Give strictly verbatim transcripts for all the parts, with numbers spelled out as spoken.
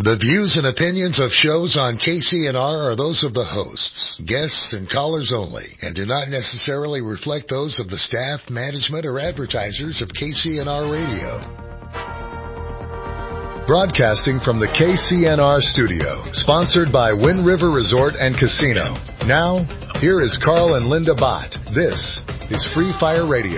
The views and opinions of shows on K C N R are those of the hosts, guests, and callers only, and do not necessarily reflect those of the staff, management, or advertisers of K C N R Radio. Broadcasting from the K C N R studio, sponsored by Wind River Resort and Casino. Now, here is Carl and Linda Bott. This is Free Fire Radio.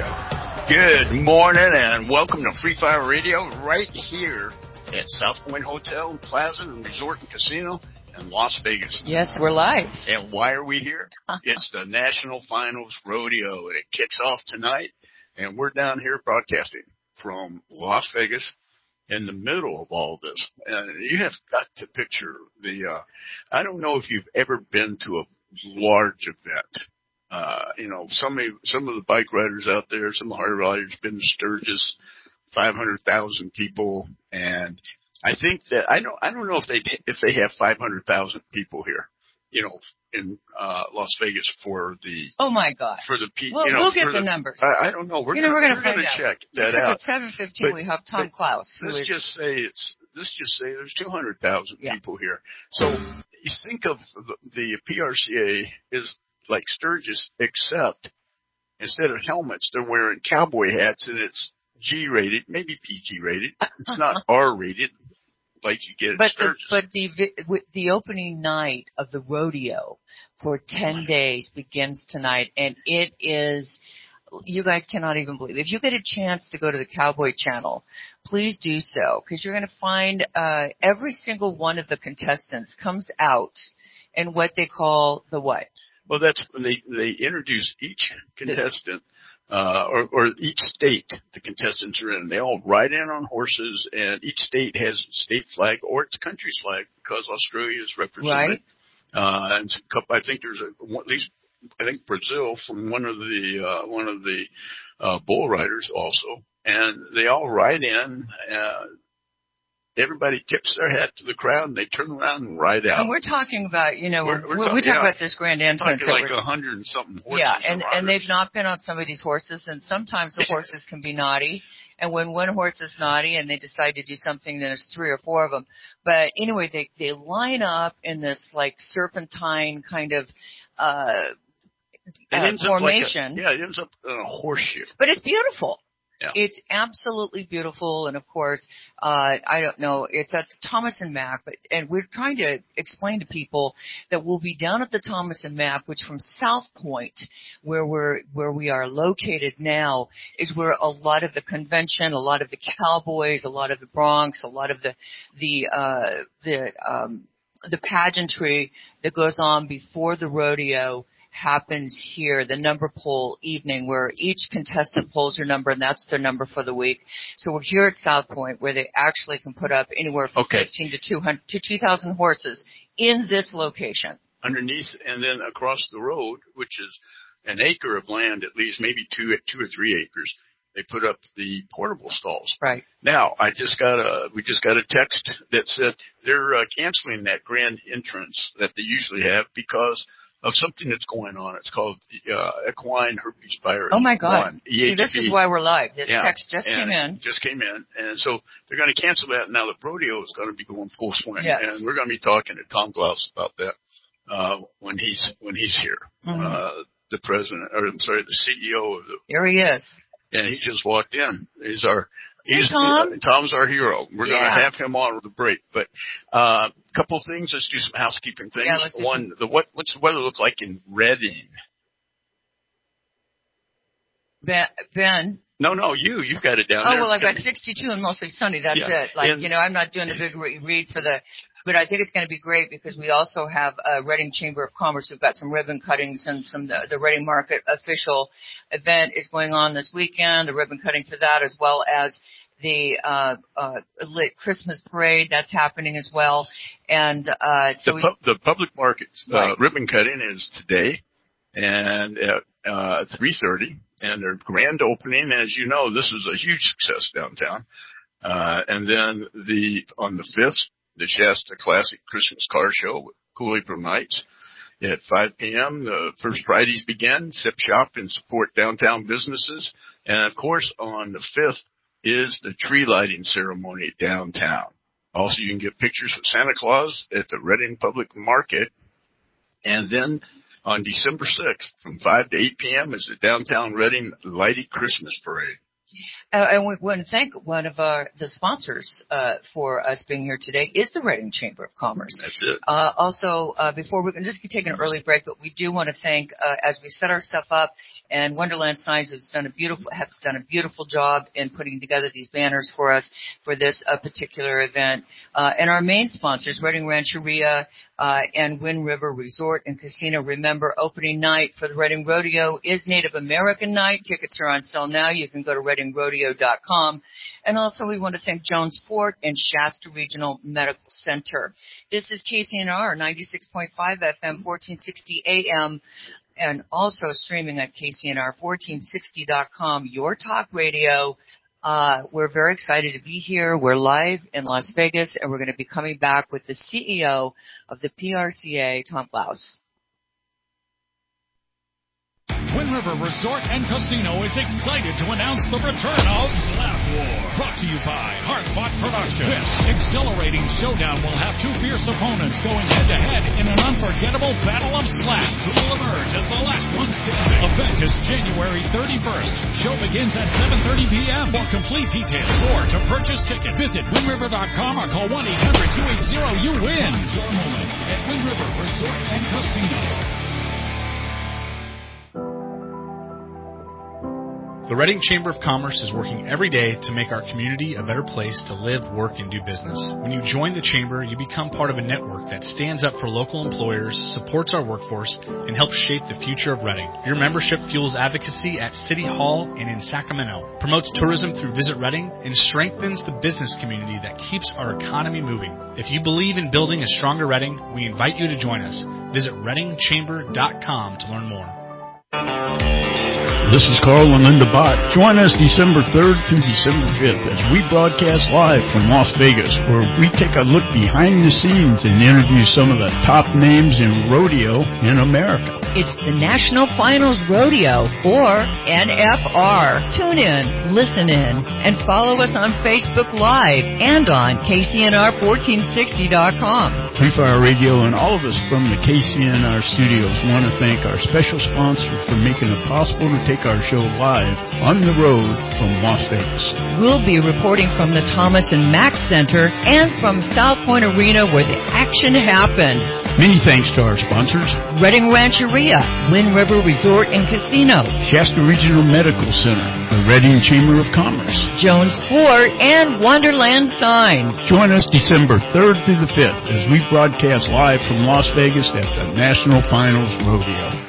Good morning and welcome to Free Fire Radio right here at South Point Hotel and Plaza and Resort and Casino in Las Vegas. Yes, we're live. And why are we here? It's the National Finals Rodeo, and it kicks off tonight. And we're down here broadcasting from Las Vegas in the middle of all this. And you have got to picture the, uh, I don't know if you've ever been to a large event. Uh, you know, some, some of the bike riders out there, some of the hard riders been to Sturgis, five hundred thousand people, and I think that I don't I don't know if they if they have five hundred thousand people here, you know, in uh Las Vegas for the oh my god for the P. Well, you know, we'll get the, the numbers. I, I don't know. We're you gonna, know we're gonna, we're find gonna out. check that because out. At seven fifteen we have Tom Klaus. Let's is, just say it's let's just say there's two hundred thousand yeah. people here. So you think of the, the P R C A is like Sturgis, except instead of helmets, they're wearing cowboy hats, and it's G-rated, maybe P G-rated. It's not R-rated like you get at but Sturgis. The, but the the opening night of the rodeo for ten days begins tonight, and it is. You guys cannot even believe. If you get a chance to go to the Cowboy Channel, please do so, because you're going to find uh, every single one of the contestants comes out in what they call the what? Well, that's when they they introduce each contestant. Uh, or, or each state the contestants are in. They all ride in on horses, and each state has its state flag or its country's flag because Australia is represented. Right. Uh, and I think there's a, at least, I think Brazil from one of the, uh, one of the, uh, bull riders also. And they all ride in, uh, everybody tips their hat to the crowd, and they turn around and ride out. And we're talking about, you know, we're, we're we talk, talk yeah, about this grand entrance. Talking like a hundred and something horses. Yeah, and, and and they've not been on some of these horses, and sometimes the horses can be naughty. And when one horse is naughty and they decide to do something, then it's three or four of them. But anyway, they, they line up in this like serpentine kind of, uh, uh formation. Like a, yeah, it ends up in a horseshoe. But it's beautiful. Yeah. It's absolutely beautiful, and of course, uh, I don't know, it's at Thomas and Mack, but, and we're trying to explain to people that we'll be down at the Thomas and Mack, which from South Point, where we're, where we are located now, is where a lot of the convention, a lot of the cowboys, a lot of the Bronx, a lot of the, the, uh, the, um, the pageantry that goes on before the rodeo happens here, the number poll evening, where each contestant polls their number, and that's their number for the week. So we're here at South Point, where they actually can put up anywhere from okay. fifteen to two hundred to two thousand horses in this location. Underneath, and then across the road, which is an acre of land, at least maybe two, two or three acres, they put up the portable stalls. Right. Now, I just got a, we just got a text that said they're uh, canceling that grand entrance that they usually have because of something that's going on. It's called uh, equine herpes virus. Oh my God! one, See, this is why we're live. This yeah, text just came in. Just came in, and so they're going to cancel that. Now the rodeo is going to be going full swing, yes. and we're going to be talking to Tom Klaus about that uh, when he's when he's here. Mm-hmm. Uh, the president, or I'm sorry, the C E O of the. Here he is. And he just walked in. He's our. He's, He's, Tom. uh, Tom's our hero. We're yeah. going to have him on with the break. But a uh, couple things. Let's do some housekeeping things. Yeah, let's do One, some... the what? What's the weather look like in Redding? Ben. ben. No, no, you. You've got it down oh, there. Oh, well, I've got sixty-two and mostly sunny. That's yeah. it. Like, and, you know, I'm not doing the big re- read for the, but I think it's going to be great because we also have a Reading Chamber of Commerce. We've got some ribbon cuttings and some, the, the Reading Market official event is going on this weekend, the ribbon cutting for that, as well as the, uh, uh, lit Christmas parade that's happening as well. And, uh, so the, we, pu- the public market, uh, right. ribbon cutting is today and at, uh, three thirty. And their grand opening, as you know, this is a huge success downtown. Uh, and then the, on the fifth, the Shasta Classic Christmas Car Show with Cool April Nights. At five p.m., the first Fridays begin. Sip, shop, and support downtown businesses. And, of course, on the fifth is the tree lighting ceremony downtown. Also, you can get pictures of Santa Claus at the Reading Public Market. And then on December sixth, from five to eight p.m. is the Downtown Reading Lighty Christmas Parade. Uh, and we want to thank one of our, the sponsors uh, for us being here today is the Reading Chamber of Commerce. That's it. Uh, also, uh, before we can just take an early break, but we do want to thank, uh, as we set our stuff up, and Wonderland Signs has done a beautiful has done a beautiful job in putting together these banners for us for this uh, particular event. Uh, and our main sponsors, Reading Rancheria uh, and Wind River Resort and Casino. Remember, opening night for the Reading Rodeo is Native American Night. Tickets are on sale now. You can go to reading rodeo dot com. And also, we want to thank Jones Fort and Shasta Regional Medical Center. This is K C N R ninety-six point five F M, fourteen sixty A M. And also streaming at K C N R fourteen sixty dot com, your talk radio. Uh, we're very excited to be here. We're live in Las Vegas, and we're going to be coming back with the C E O of the P R C A, Tom Klaus. Wind River Resort and Casino is excited to announce the return of Slap War. Brought to you by Hard Fought Productions. This exhilarating showdown will have two fierce opponents going head-to-head in an unforgettable battle of slaps. Who will emerge as the last one standing? Event is January thirty-first. Show begins at seven thirty p.m. For complete details or to purchase tickets, visit wind river dot com or call one eight hundred two eight zero you win. Your moment at Wind River Resort and Casino. The Reading Chamber of Commerce is working every day to make our community a better place to live, work, and do business. When you join the Chamber, you become part of a network that stands up for local employers, supports our workforce, and helps shape the future of Reading. Your membership fuels advocacy at City Hall and in Sacramento, promotes tourism through Visit Reading, and strengthens the business community that keeps our economy moving. If you believe in building a stronger Reading, we invite you to join us. Visit reading chamber dot com to learn more. This is Carl and Linda Bott. Join us December third through December fifth as we broadcast live from Las Vegas, where we take a look behind the scenes and interview some of the top names in rodeo in America. It's the National Finals Rodeo, or N F R. Tune in, listen in, and follow us on Facebook Live and on K C N R fourteen sixty dot com. Free Fire Radio and all of us from the K C N R studios want to thank our special sponsor for making it possible to take our show live on the road from Las Vegas. We'll be reporting from the Thomas and Mack Center and from South Point Arena, where the action happened. Many thanks to our sponsors: Reading Rancheria, Wind River Resort and Casino, Shasta Regional Medical Center, the Reading Chamber of Commerce, Jones Fort, and Wonderland Signs. Join us December third through the fifth as we broadcast live from Las Vegas at the National Finals Rodeo.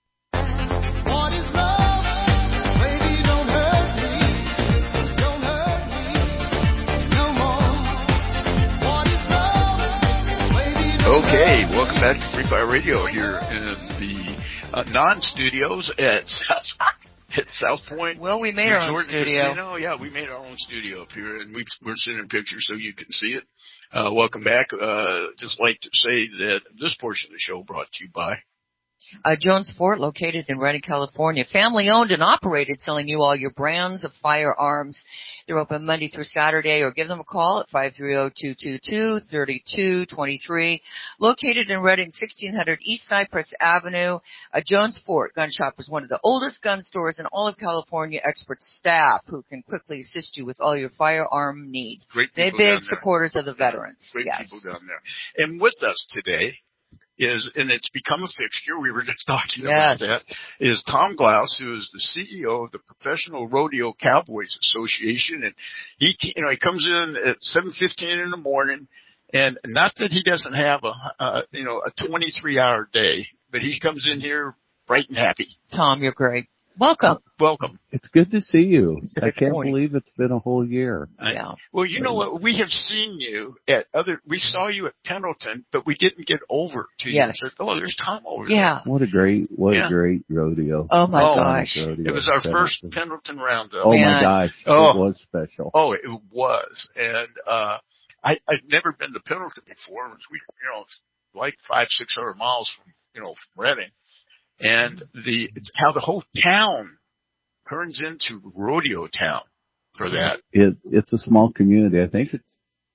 Okay, welcome back to Free Fire Radio here in the uh, non-studios at South, at South Point. Well, we made our own studio. Casino. Yeah, we made our own studio up here, and we, we're sending pictures so you can see it. Uh, welcome back. Uh, just like to say that this portion of the show brought to you by Uh, Jones Fort, located in Redding, California. Family owned and operated, selling you all your brands of firearms. They're open Monday through Saturday, or give them a call at five three zero, two two two, three two two three. Located in Redding, sixteen hundred East Cypress Avenue. Uh, Jones Fort Gun Shop is one of the oldest gun stores in all of California. Expert staff who can quickly assist you with all your firearm needs. Great They're people big down there. supporters of the veterans. Great Yes. people down there. And with us today is, and it's become a fixture, we were just talking Yes. about that, is Tom Klaus, who is the C E O of the Professional Rodeo Cowboys Association. And he, you know, he comes in at seven fifteen in the morning, and not that he doesn't have a, uh, you know, a twenty-three hour day, but he comes in here bright and happy. Tom, you're great. Welcome. Welcome. It's good to see you. Good I can't morning. believe it's been a whole year. Yeah. Well, you know what? We have seen you at other, we saw you at Pendleton, but we didn't get over to you. Yes. And said, oh, there's Tom over there. Yeah. What a great, what Yeah. a great rodeo. Oh my Oh, gosh. Rodeo It was our Pendleton. first Pendleton roundup. Oh Man. my gosh. Oh. It was special. Oh, it was. And, uh, I, I'd never been to Pendleton before. It was, we, you know, like five, six hundred miles from, you know, from Reading. And the, how the whole town turns into rodeo town for that. It, it's a small community. I think it's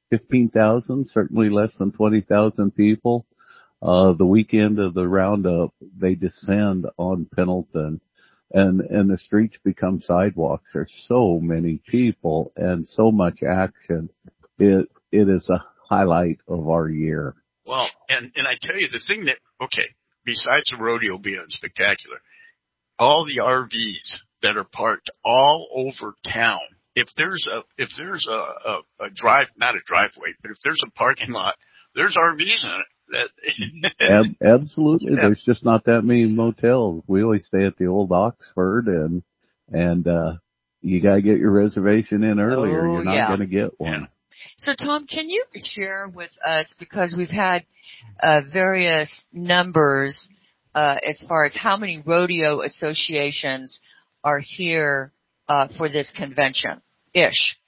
fifteen thousand, certainly less than twenty thousand people. Uh, the weekend of the roundup, they descend on Pendleton and, and the streets become sidewalks. There's so many people and so much action. It, it is a highlight of our year. Well, and, and I tell you the thing that, okay, besides the rodeo being spectacular, all the R Vs that are parked all over town. If there's a, if there's a, a, a drive, not a driveway, but if there's a parking lot, there's R Vs in it. That Ab- absolutely. Yeah. There's just not that many motels. We always stay at the old Oxford and, and, uh, you gotta get your reservation in earlier. Oh, You're not yeah. gonna get one. Yeah. So, Tom, can you share with us, because we've had uh, various numbers uh, as far as how many rodeo associations are here uh, for this convention-ish?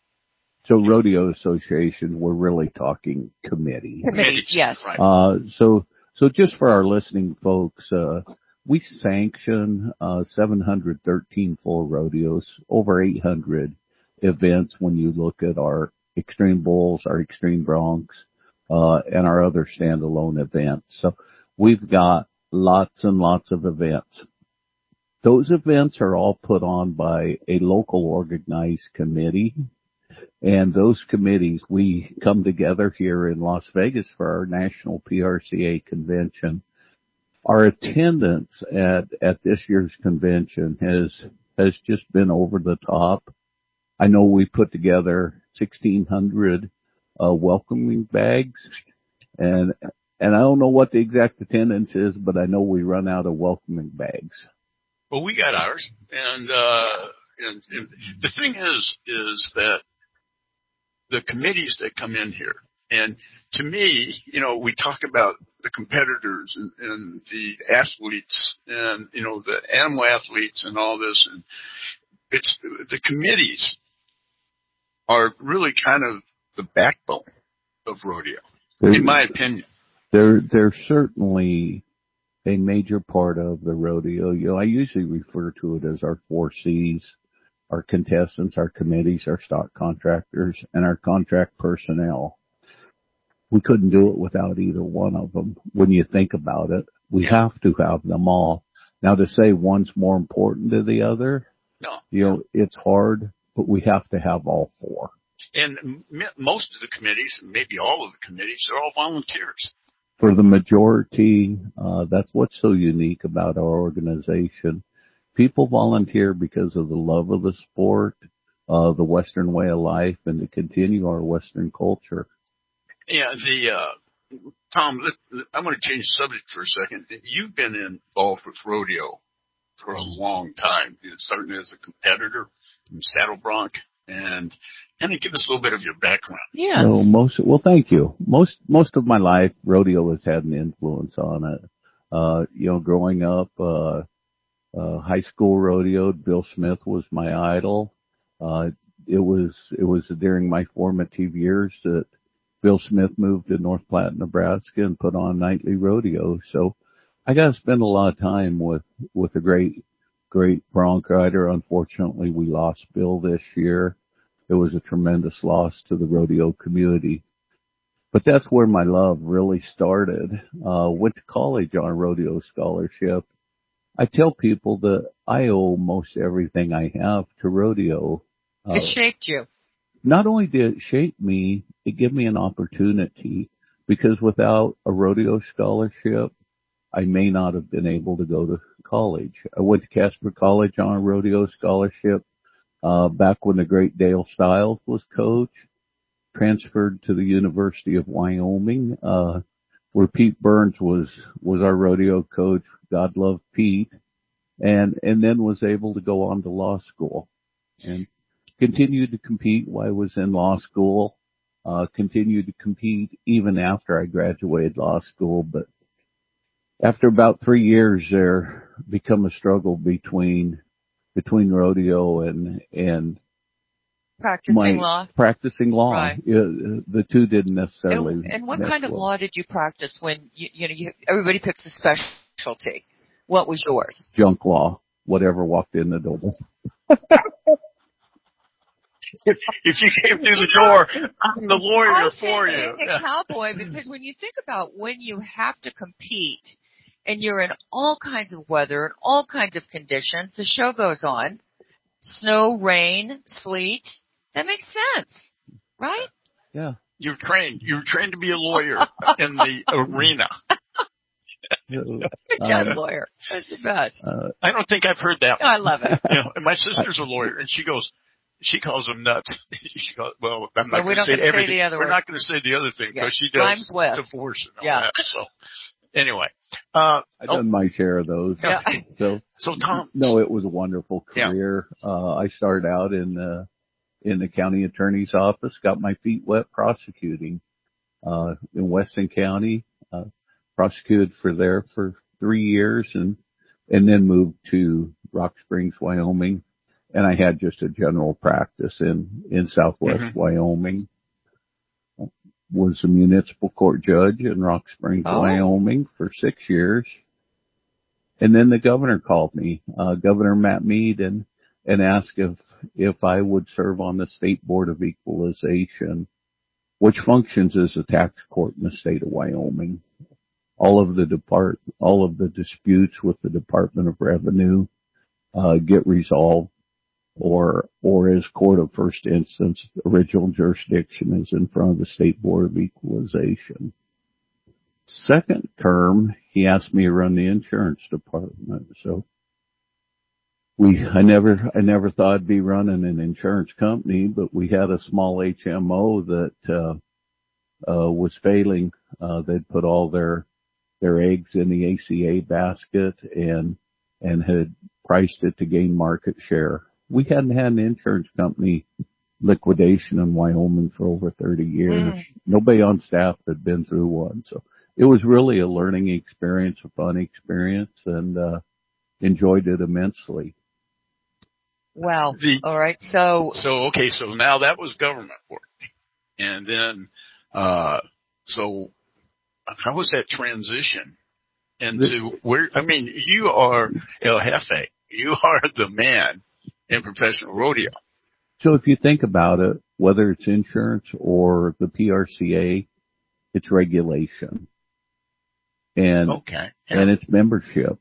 So rodeo association, we're really talking committee. Committees, yes. Right. Uh, so, so just for our listening folks, uh, we sanction, uh, seven hundred thirteen full rodeos, over eight hundred events when you look at our Extreme Bulls, our Extreme Broncs, uh, and our other standalone events. So we've got lots and lots of events. Those events are all put on by a local organized committee. And those committees, we come together here in Las Vegas for our national P R C A convention. Our attendance at, at this year's convention has, has just been over the top. I know we put together sixteen hundred, uh, welcoming bags and, and I don't know what the exact attendance is, but I know we run out of welcoming bags. Well, we got ours. And, uh, and, and the thing is, is that the committees that come in here, and to me, you know, we talk about the competitors and, and the athletes and, you know, the animal athletes and all this, and it's the committees are really kind of the backbone of rodeo, They're, in my opinion. They're, they're certainly a major part of the rodeo. You know, I usually refer to it as our four C's. Our contestants, our committees, our stock contractors, and our contract personnel. We couldn't do it without either one of them. When you think about it, we Yeah. have to have them all. Now to say one's more important than the other, No. you know, it's hard, but we have to have all four. And m- most of the committees, maybe all of the committees, are all volunteers. For the majority, uh, that's what's so unique about our organization. People volunteer because of the love of the sport, uh, the Western way of life, and to continue our Western culture. Yeah, the, uh, Tom, let, I want to change the subject for a second. You've been involved with rodeo for a long time, starting as a competitor in Saddle Bronc, and kind of give us a little bit of your background. Yeah. So most, well, thank you. Most, most of my life, rodeo has had an influence on it. Uh, you know, growing up, uh, Uh, high school rodeo, Bill Smith was my idol. Uh, it was, it was during my formative years that Bill Smith moved to North Platte, Nebraska and put on nightly rodeo. So I got to spend a lot of time with, with a great, great bronc rider. Unfortunately, we lost Bill this year. It was a tremendous loss to the rodeo community. But that's where my love really started. Uh, went to college on a rodeo scholarship. I tell people that I owe most everything I have to rodeo. Uh, It shaped you. Not only did it shape me, it gave me an opportunity, because without a rodeo scholarship, I may not have been able to go to college. I went to Casper College on a rodeo scholarship, uh, back when the great Dale Stiles was coach, transferred to the University of Wyoming, uh, where Pete Burns was, was our rodeo coach. God love Pete, and, and then was able to go on to law school and continued to compete while I was in law school, uh, continued to compete even after I graduated law school. But after about three years there, become a struggle between, between rodeo and, and Practicing my law. practicing law. Right. Yeah, the two didn't necessarily. And, and what mesh kind of well. law did you practice when you, you know, you, everybody picks a specialty? What was yours? Junk law, whatever walked in the door. if, if you came through the door, I'm the lawyer I for think you. it's a cowboy, because when you think about when you have to compete and you're in all kinds of weather and all kinds of conditions, the show goes on. Snow, rain, sleet. That makes sense, right? Yeah. You're trained. You're trained to be a lawyer in the arena. Good job, Um, lawyer. That's the best. uh, I don't think I've heard that. I love it. You know, and my sister's a lawyer, and she goes, she calls them nuts. She goes, well, I'm not Well, we going to don't say get to say everything. the other We're word. not going to say the other thing Yeah. because she does Rhymes with. divorce and all Yeah. that. So anyway, uh, I've oh, done my share of those. Yeah. So, so Tom, no, it was a wonderful Yeah. career. Uh, I started out in, uh, in the county attorney's office, got my feet wet prosecuting, uh, in Weston County, uh, prosecuted for there for three years and, and then moved to Rock Springs, Wyoming. And I had just a general practice in, in Southwest Mm-hmm. Wyoming. Was a municipal court judge in Rock Springs, Oh. Wyoming for six years. And then the governor called me, uh, Governor Matt Mead, and, and asked if, if I would serve on the State Board of Equalization, which functions as a tax court in the state of Wyoming. All of the depart, all of the disputes with the Department of Revenue, uh, get resolved, or, or as court of first instance, original jurisdiction is in front of the State Board of Equalization. Second term, he asked me to run the insurance department. So we, I never, I never thought I'd be running an insurance company, but we had a small H M O that, uh, uh, was failing. Uh, they'd put all their, their eggs in the A C A basket and, and had priced it to gain market share. We hadn't had an insurance company liquidation in Wyoming for over thirty years. Mm. Nobody on staff had been through one. So it was really a learning experience, a fun experience, and, uh, enjoyed it immensely. Wow. The- All right. So, So, okay, so now that was government work. And then, uh, so how was that transition into where, I mean, you are El Jefe. You are the man in professional rodeo. So if you think about it, whether it's insurance or the P R C A, it's regulation. And, Okay. Yeah. and it's membership.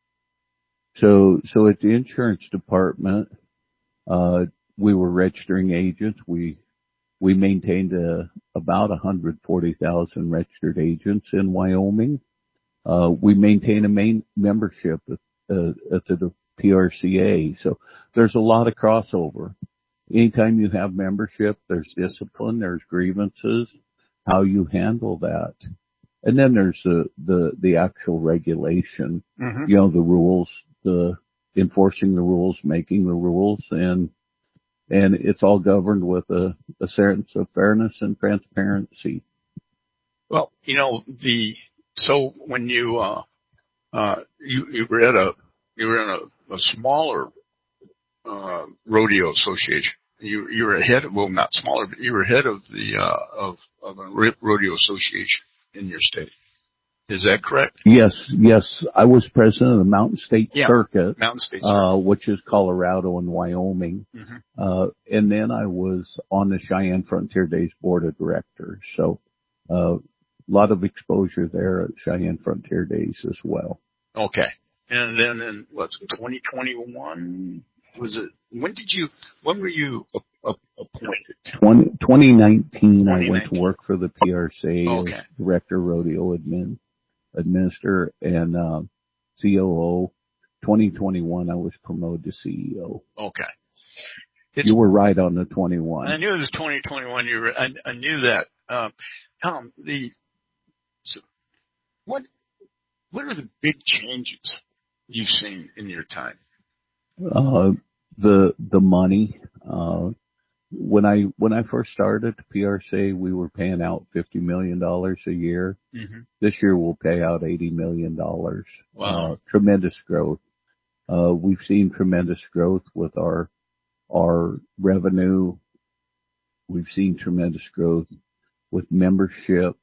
So, so at the insurance department, uh, we were registering agents. We, we maintained a, about one hundred forty thousand registered agents in Wyoming. Uh, we maintain a main membership at, uh, at the P R C A. So there's a lot of crossover. Anytime you have membership, there's discipline, there's grievances, how you handle that. And then there's the, the, the actual regulation, Mm-hmm. you know, the rules, the enforcing the rules, making the rules, and, and it's all governed with a, a sense of fairness and transparency. Well, you know, the, so when you, uh, uh, you, you were at a, you were in a, a smaller, uh, rodeo association. You, you were head of, well, not smaller, but you were head of the, uh, of, of a rodeo association in your state. Is that correct? Yes, yes. I was president of the Mountain State Yeah, Circuit, Mountain State uh, which is Colorado and Wyoming. Mm-hmm. Uh, and then I was on the Cheyenne Frontier Days Board of Directors. So, uh, a lot of exposure there at Cheyenne Frontier Days as well. Okay. And then in, what's twenty twenty-one? Was it, when did you, when were you a, a, appointed? twenty nineteen, I went to twenty nineteen. work for the P R C A Okay. as Director Rodeo Admin, Administrator and, um, C O O. twenty twenty-one, I was promoted to C E O. Okay. It's, You were right on the twenty-one. I knew it was twenty twenty-one. You were, I, I knew that. Um, Tom, the, so what, what are the big changes you've seen in your time? Uh, the, the money, uh, when I, when I first started at P R C A, we were paying out fifty million dollars a year. Mm-hmm. This year we'll pay out eighty million dollars. Wow. Uh, tremendous growth. Uh, we've seen tremendous growth with our, our revenue. We've seen tremendous growth with membership,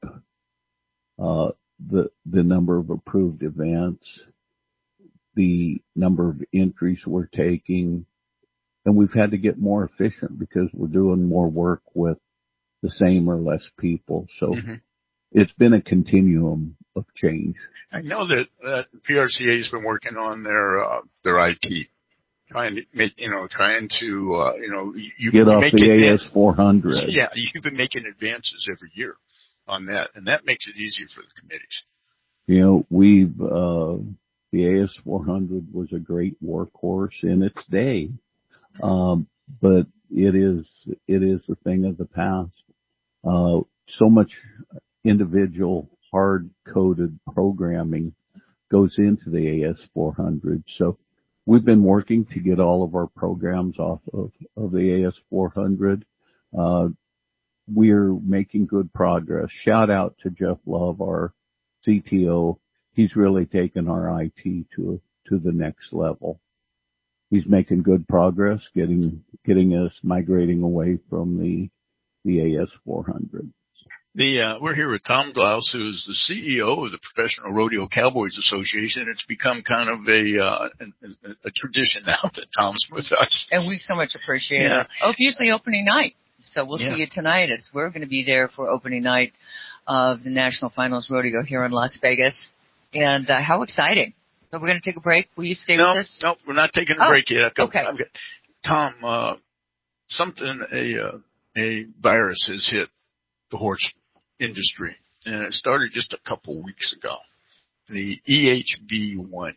uh, the, the number of approved events, the number of entries we're taking, and we've had to get more efficient because we're doing more work with the same or less people. So mm-hmm. It's been a continuum of change. I know that uh, P R C A has been working on their uh, their I T, trying to make you know trying to uh, you know you get off the A S four hundred. Yeah, you've been making advances every year on that, and that makes it easier for the committees. You know, we've uh, the A S four hundred was a great workhorse in its day, um, but it is it is a thing of the past. Uh, so much individual hard-coded programming goes into the A S four hundred. So we've been working to get all of our programs off of, of the A S four hundred. Uh, we're making good progress. Shout out to Jeff Love, our C T O. He's really taken our I T to, to the next level. He's making good progress getting, getting us migrating away from the, the A S four hundred. The, uh, we're here with Tom Glaus, who is the C E O of the Professional Rodeo Cowboys Association. It's become kind of a, uh, a, a tradition now that Tom's with us. And we so much appreciate yeah. it. Oh, usually opening night. So we'll yeah. see you tonight. It's, we're going to be there for opening night of the National Finals Rodeo here in Las Vegas. And, uh, how exciting. So we're going to take a break. Will you stay no, with us? No, we're not taking a oh, break yet. Go, okay. okay. Tom, uh, something, a, uh, a virus has hit the horse industry, and it started just a couple weeks ago. The E H V one.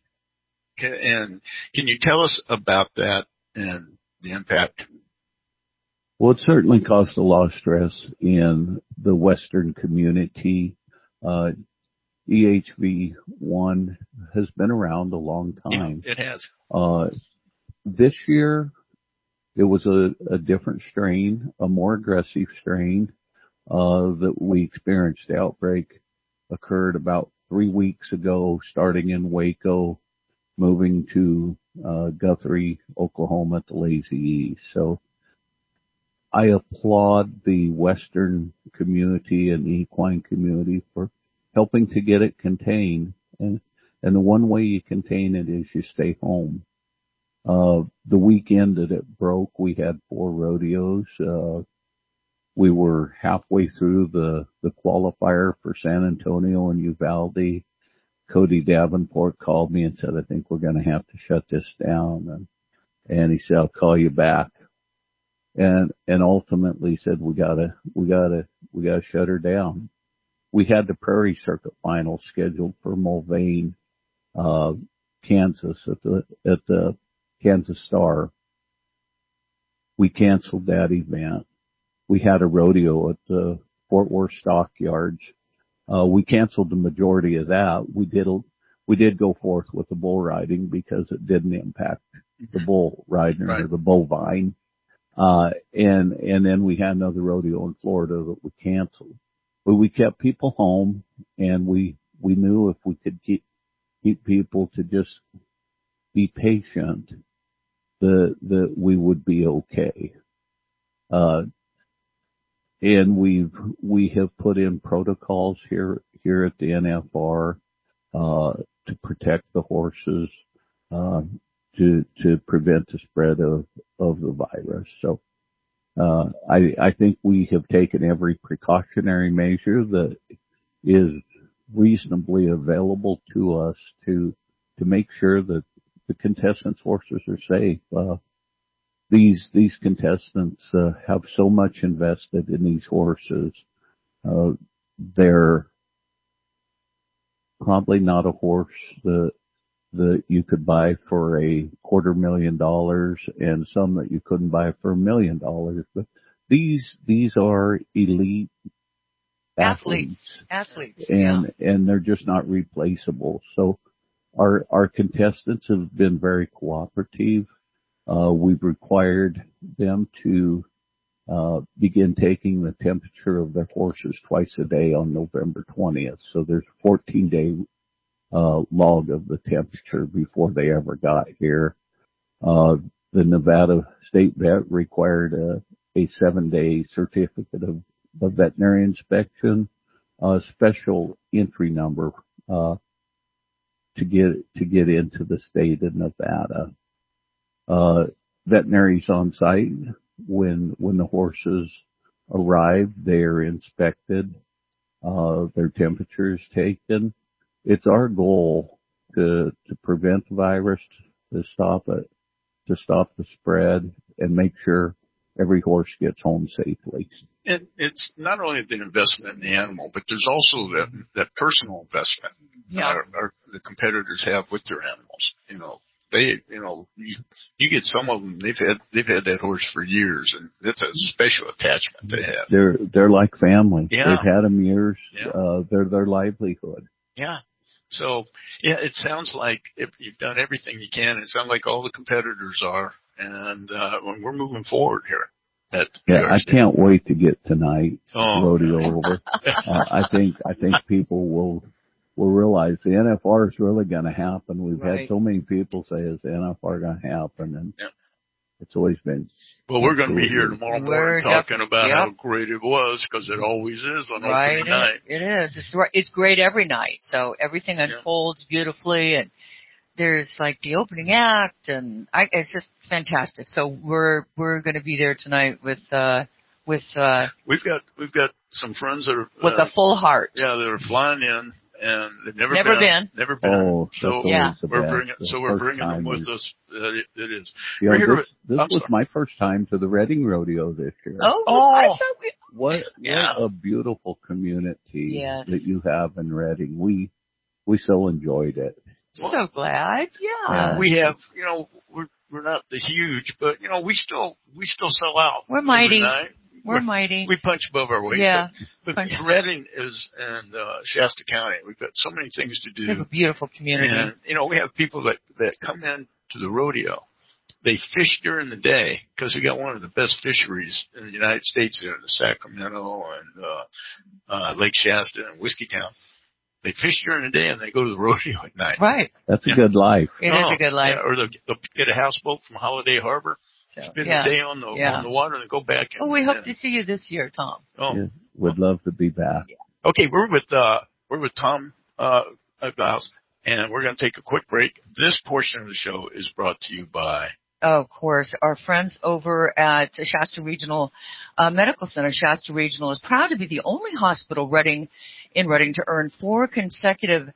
And can you tell us about that and the impact? Well, it certainly caused a lot of stress in the Western community. Uh, E H V one has been around a long time. Yeah, it has. Uh, this year, it was a, a different strain, a more aggressive strain. Uh, that we experienced. The outbreak occurred about three weeks ago, starting in Waco, moving to, uh, Guthrie, Oklahoma at the Lazy E. So I applaud the Western community and the equine community for helping to get it contained. And, and the one way you contain it is you stay home. Uh, the weekend that it broke, we had four rodeos, uh, We were halfway through the, the qualifier for San Antonio and Uvalde. Cody Davenport called me and said, I think we're going to have to shut this down. And, and he said, I'll call you back. And, and ultimately said, we gotta, we gotta, we gotta shut her down. We had the Prairie Circuit final scheduled for Mulvane, uh, Kansas at the, at the Kansas Star. We canceled that event. We had a rodeo at the Fort Worth Stockyards. Uh, we canceled the majority of that. We did, we did go forth with the bull riding because it didn't impact the bull riding right. or the bovine. Uh, and, and then we had another rodeo in Florida that we canceled. But we kept people home, and we, we knew if we could keep, keep people to just be patient, that, that we would be okay. Uh, And we've, we have put in protocols here, here at the N F R, uh, to protect the horses, uh, to, to prevent the spread of, of the virus. So, uh, I, I think we have taken every precautionary measure that is reasonably available to us to, to make sure that the contestants' horses are safe. Uh, These, these contestants, uh, have so much invested in these horses. Uh, they're probably not a horse that, that you could buy for a quarter million dollars and some that you couldn't buy for a million dollars. But these, these are elite athletes. Athletes. And, yeah. and they're just not replaceable. So our, our contestants have been very cooperative. Uh, we've required them to, uh, begin taking the temperature of their horses twice a day on November twentieth. So there's a fourteen day, uh, log of the temperature before they ever got here. Uh, the Nevada State Vet required a, a seven day certificate of, of veterinary inspection, a special entry number, uh, to get, to get into the state of Nevada. Uh, veterinaries on site. When, when the horses arrive, they are inspected, uh, their temperatures taken. It's our goal to, to prevent the virus, to stop it, to stop the spread and make sure every horse gets home safely. And it's not only the investment in the animal, but there's also that, that personal investment Yeah. our, our, the competitors have with their animals. You know, they, you know, you, you get some of them, they've had, they've had that horse for years, and it's a special attachment they have. They're, they're like family. Yeah. They've had them years. Yeah. Uh, they're their livelihood. Yeah. So, yeah, it sounds like if you've done everything you can. It sounds like all the competitors are, and, uh, when we're moving forward here. At yeah, I can't wait to get tonight's oh. rodeo over. uh, I think, I think people will, will realize the N F R is really going to happen. We've Right. had so many people say, is the N F R going to happen? And yeah. it's always been. Well, we're going to be here tomorrow morning We're talking def- about yep. how great it was, because it always is on Right. opening night. It is. It's right. It's great every night. So everything unfolds yeah. beautifully, and there's like the opening act, and I, it's just fantastic. So we're we're going to be there tonight with uh with uh we've got we've got some friends that are with uh, a full heart. Yeah, that are flying in, and they've never never been, been. never been. Oh, so yeah, we're bringing so we're bringing them with us. Uh, it, it is. You we're know, here this with, this was sorry. my first time to the Reading Rodeo this year. Oh, oh. I thought we, what yeah. what a beautiful community yes. that you have in Reading. We we so enjoyed it. Well, so glad, yeah. yeah. We have, you know, we're we're not the huge, but you know, we still we still sell out. We're mighty. Night. We're, we're mighty. We punch above our weight. Yeah. But, but Reading is and uh, Shasta County. We've got so many things to do. We have a beautiful community. And you know, we have people that that come in to the rodeo. They fish during the day because we got one of the best fisheries in the United States there in the Sacramento and uh, uh, Lake Shasta and Whiskeytown. They fish during the day and they go to the rodeo at night. Right. That's a yeah. good life. It oh, is a good life. Yeah, or they'll, they'll get a houseboat from Holiday Harbor, so, spend yeah. the day on the yeah. on the water, and then go back. And, oh, we hope and, to see you this year, Tom. Oh, yeah, would love to be back. Okay, we're with uh, we're with Tom uh, Giles, and we're going to take a quick break. This portion of the show is brought to you by. Oh, of course, our friends over at Shasta Regional uh, Medical Center. Shasta Regional is proud to be the only hospital Reading, in Reading to earn four consecutive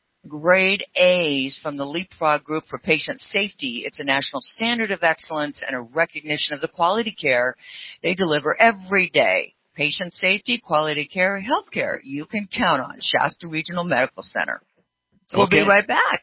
grade A's from the Leapfrog Group for patient safety. It's a national standard of excellence and a recognition of the quality care they deliver every day. Patient safety, quality care, health care. You can count on Shasta Regional Medical Center. We'll okay. be right back.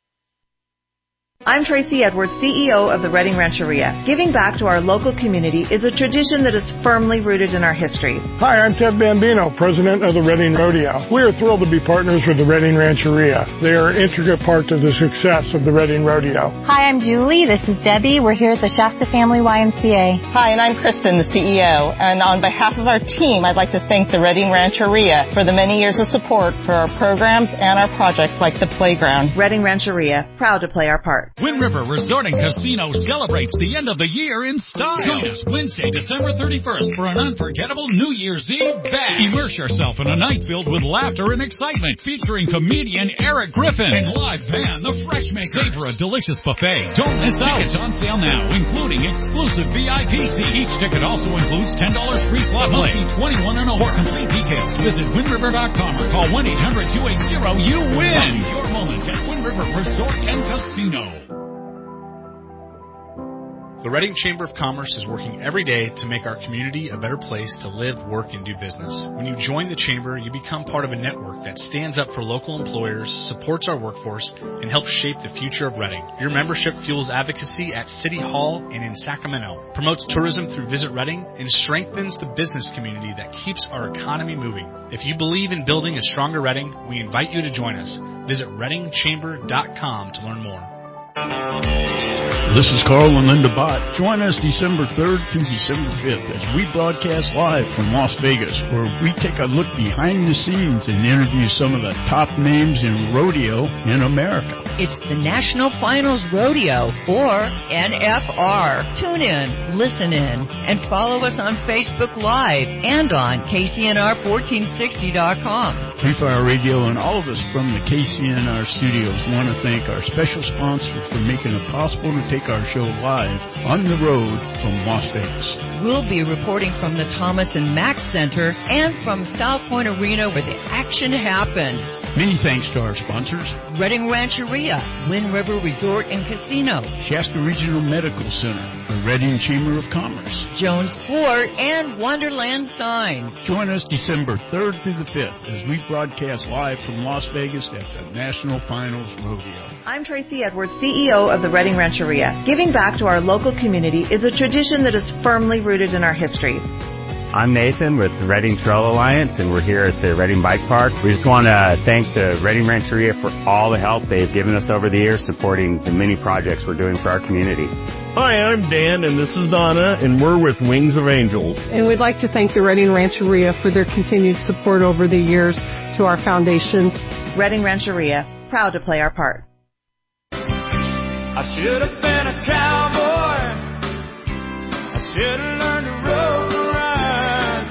I'm Tracy Edwards, C E O of the Reading Rancheria. Giving back to our local community is a tradition that is firmly rooted in our history. Hi, I'm Ted Bambino, president of the Reading Rodeo. We are thrilled to be partners with the Reading Rancheria. They are an intricate part to the success of the Reading Rodeo. Hi, I'm Julie. This is Debbie. We're here at the Shasta Family Y M C A. Hi, and I'm Kristen, the C E O. And on behalf of our team, I'd like to thank the Reading Rancheria for the many years of support for our programs and our projects like the playground. Reading Rancheria, proud to play our part. Wind River Resort and Casino celebrates the end of the year in style. Join us Wednesday, December thirty-first for an unforgettable New Year's Eve bash. Immerse yourself in a night filled with laughter and excitement, featuring comedian Eric Griffin and live band The Freshmakers. Savor a delicious buffet. Don't miss out. Tickets on sale now, including exclusive V I P seats. Each ticket also includes ten dollars free slot play. Must be twenty-one and older. For complete details, visit wind river dot com or call one eight hundred two eight zero you win. Find your moment at Wind River Resort and Casino. The Reading Chamber of Commerce is working every day to make our community a better place to live, work, and do business. When you join the Chamber, you become part of a network that stands up for local employers, supports our workforce, and helps shape the future of Reading. Your membership fuels advocacy at City Hall and in Sacramento, promotes tourism through Visit Reading, and strengthens the business community that keeps our economy moving. If you believe in building a stronger Reading, we invite you to join us. Visit reading chamber dot com to learn more. This is Carl and Linda Bott. Join us December third through December fifth as we broadcast live from Las Vegas, where we take a look behind the scenes and interview some of the top names in rodeo in America. It's the National Finals Rodeo, or N F R. Tune in, listen in, and follow us on Facebook Live and on K C N R fourteen sixty dot com. Free Fire Radio and all of us from the K C N R studios want to thank our special sponsors for making it possible to take our show live on the road from Las Vegas. We'll be reporting from the Thomas and Mack Center and from South Point Arena where the action happens. Many thanks to our sponsors: Redding Rancheria, Wind River Resort and Casino, Shasta Regional Medical Center, the Redding Chamber of Commerce, Jones Ford, and Wonderland Signs. Join us December third through the fifth as we broadcast live from Las Vegas at the National Finals Rodeo. I'm Tracy Edwards, C E O of the Redding Rancheria. Giving back to our local community is a tradition that is firmly rooted in our history. I'm Nathan with the Redding Trail Alliance, and we're here at the Redding Bike Park. We just want to thank the Redding Rancheria for all the help they've given us over the years supporting the many projects we're doing for our community. Hi, I'm Dan, and this is Donna, and we're with Wings of Angels. And we'd like to thank the Redding Rancheria for their continued support over the years to our foundation. Redding Rancheria, proud to play our part. I should have been a cowboy. I should have learned to rope and ride.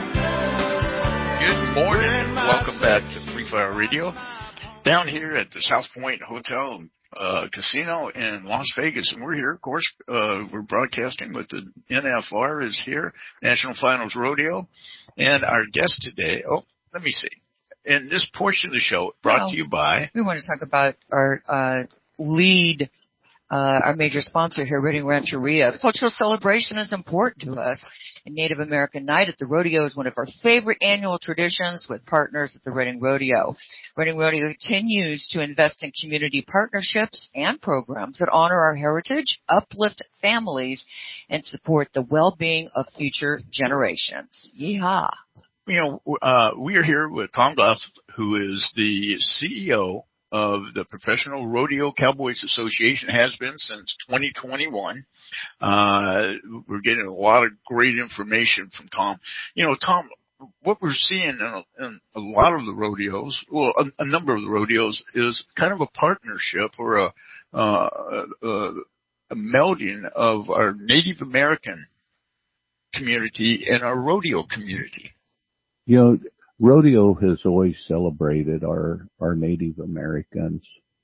Good morning and welcome back to Free Fire Radio. Down here at the South Point Hotel uh, Casino in Las Vegas, and we're here, of course, uh, we're broadcasting with the N F R is here, National Finals Rodeo, and our guest today, oh, let me see, in this portion of the show, brought well, to you by... We want to talk about our uh, lead Uh, our major sponsor here, Redding Rancheria. Cultural celebration is important to us. And Native American Night at the Rodeo is one of our favorite annual traditions with partners at the Redding Rodeo. Redding Rodeo continues to invest in community partnerships and programs that honor our heritage, uplift families, and support the well-being of future generations. Yeehaw. You know, uh, we are here with Tom Goff, who is the C E O of the Professional Rodeo Cowboys Association, has been since twenty twenty-one. Uh, we're getting a lot of great information from Tom. You know, Tom, what we're seeing in a, in a lot of the rodeos, well, a, a number of the rodeos, is kind of a partnership or a, uh, a, a melding of our Native American community and our rodeo community. You know, rodeo has always celebrated our, our Native Americans.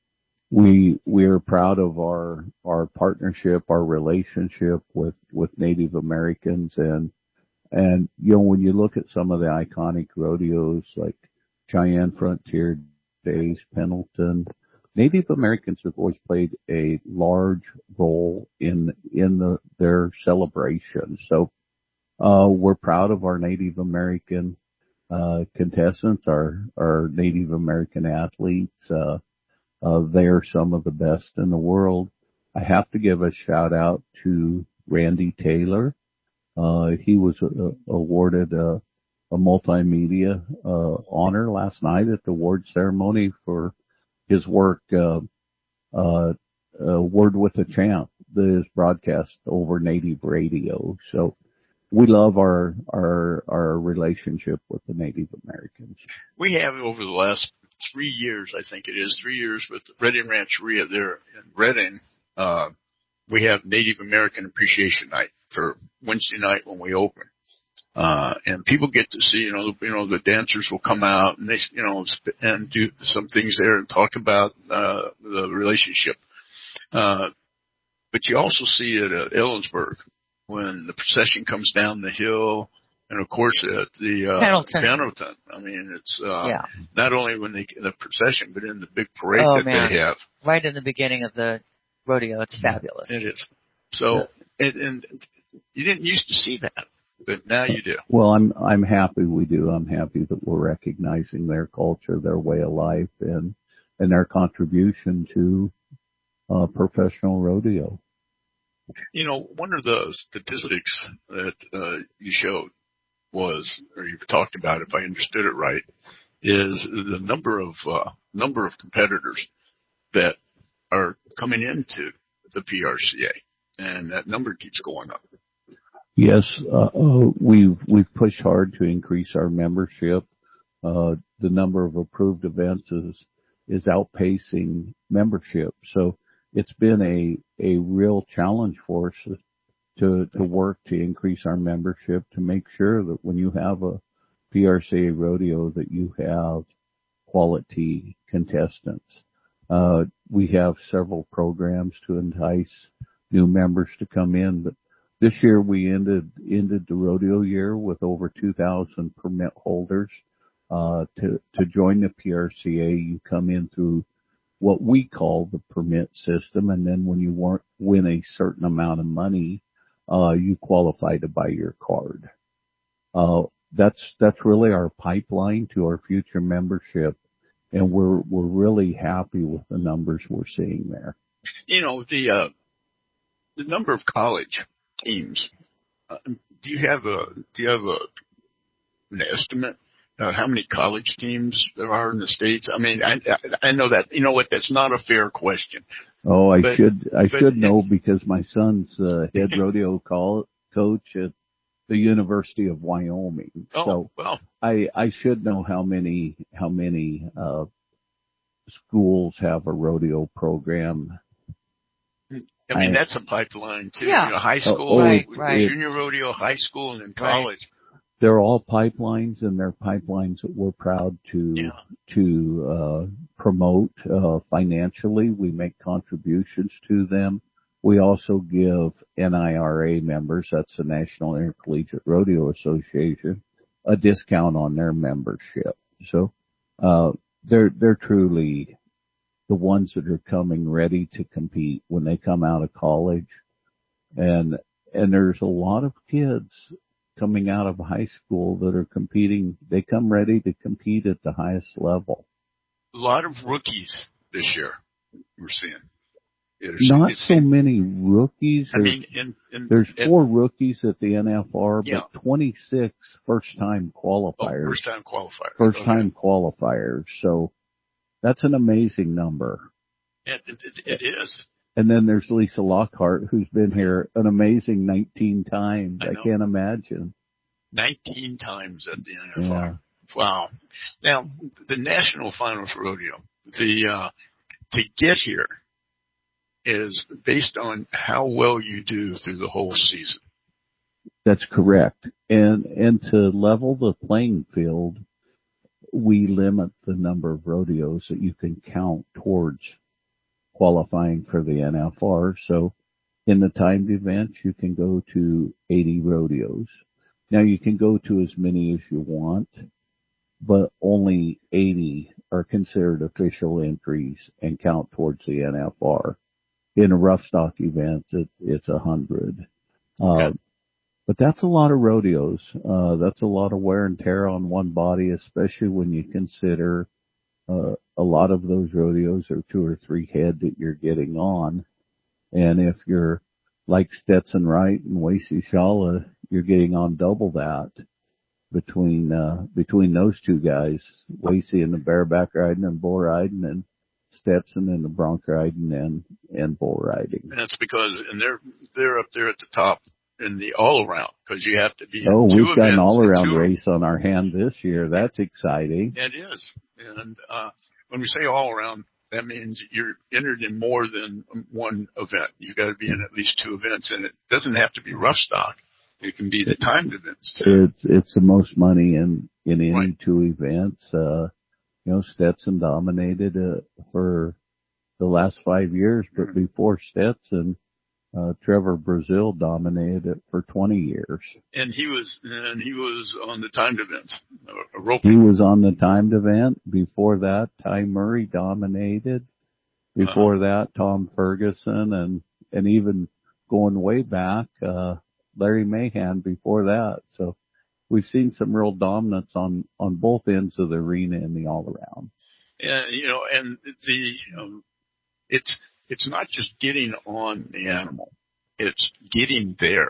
We, we are proud of our, our partnership, our relationship with, with Native Americans. And, and, you know, when you look at some of the iconic rodeos like Cheyenne Frontier Days, Pendleton, Native Americans have always played a large role in, in the, their celebrations. So, uh, we're proud of our Native American Uh, contestants, our, our Native American athletes. Uh, uh, they're some of the best in the world. I have to give a shout out to Randy Taylor. Uh, he was uh, awarded a, a multimedia, uh, honor last night at the award ceremony for his work, uh, uh, uh Word with a Champ that is broadcast over Native radio. So, we love our, our, our relationship with the Native Americans. We have over the last three years, I think it is, three years with Redding Rancheria there in Redding. Uh, we have Native American Appreciation Night for Wednesday night when we open. Uh, and people get to see, you know, you know, the dancers will come out and they, you know, and do some things there and talk about, uh, the relationship. Uh, but you also see it at Ellensburg when the procession comes down the hill, and of course at the uh, Pendleton. Pendleton. I mean, it's uh, yeah. not only when they the procession, but in the big parade oh, that man. they have. Right in the beginning of the rodeo, it's fabulous. It is. So, yeah. and, and you didn't used to see that, but now you do. Well, I'm I'm happy we do. I'm happy that we're recognizing their culture, their way of life, and and their contribution to uh, professional rodeo. You know, one of the statistics that uh, you showed was, or you talked about, if I understood it right, is the number of uh, number of competitors that are coming into the P R C A, and that number keeps going up. Yes, uh, uh, we've we've pushed hard to increase our membership. Uh, the number of approved events is is outpacing membership, so it's been a, a real challenge for us to, to work to increase our membership, to make sure that when you have a P R C A rodeo that you have quality contestants. Uh, we have several programs to entice new members to come in, but this year we ended, ended the rodeo year with over two thousand permit holders. Uh, to, to join the P R C A, you come in through what we call the permit system, and then when you want, win a certain amount of money, uh, you qualify to buy your card. Uh, that's, that's really our pipeline to our future membership. And we're, we're really happy with the numbers we're seeing there. You know, the, uh, the number of college teams, uh, do you have a, do you have a, an estimate of how many college teams there are in the States? I mean, I, I, I know that, you know what, that's not a fair question. Oh, I but, should, I should know it's, because my son's, uh, head rodeo call, coach at the University of Wyoming. Oh, so well. I, I should know how many, how many, uh, schools have a rodeo program. I mean, I, that's a pipeline too. Yeah. You know, high school, oh, right, right. junior rodeo, high school, and then college. Right. They're all pipelines, and they're pipelines that we're proud to, yeah. to, uh, promote, uh, financially. We make contributions to them. We also give N I R A members, that's the National Intercollegiate Rodeo Association, a discount on their membership. So, uh, they're, they're truly the ones that are coming ready to compete when they come out of college. And, and there's a lot of kids coming out of high school that are competing. They come ready to compete at the highest level. A lot of rookies this year we're seeing. It's, Not it's, so many rookies. I There's, mean, in, in, there's in, four rookies at the N F R, yeah. but twenty-six first-time qualifiers. Oh, first-time qualifiers. First-time okay. qualifiers. So that's an amazing number. It, it, it, it is. And then there's Lisa Lockhart, who's been here an amazing nineteen times. I, I can't imagine. nineteen times at the N F R. Yeah. Wow. Now, the National Finals Rodeo, the, uh, to get here is based on how well you do through the whole season. That's correct. And, and to level the playing field, we limit the number of rodeos that you can count towards qualifying for the N F R. So in the timed events, you can go to eighty rodeos. Now you can go to as many as you want, but only eighty are considered official entries and count towards the N F R. In a rough stock event, it, it's a hundred. Okay. Uh, but that's a lot of rodeos. Uh, that's a lot of wear and tear on one body, especially when you consider, uh, a lot of those rodeos are two or three head that you're getting on. And if you're like Stetson Wright and Wacy Shala, you're getting on double that between, uh, between those two guys, Wacy in the bareback riding and bull riding, and Stetson in the bronc riding and, and bull riding. And that's because, and they're, they're up there at the top in the all around, because you have to be Oh, in two we've got an all around two, race on our hand this year. That's exciting. It is. And, uh, when we say all around, that means you're entered in more than one event. You got to be in at least two events, and it doesn't have to be rough stock. It can be the timed events too. It's, it's the most money in, in any right. two events. Uh, you know, Stetson dominated, uh, for the last five years, but before Stetson, uh, Trevor Brazil dominated it for twenty years. And he was, and he was on the timed events. A, a rope. He was on the timed event. Before that, Ty Murray dominated. Before uh-huh. that, Tom Ferguson, and, and even going way back, uh, Larry Mahan before that. So we've seen some real dominance on, on both ends of the arena in the all around. And, you know, and the, um, it's, it's not just getting on the animal. It's getting there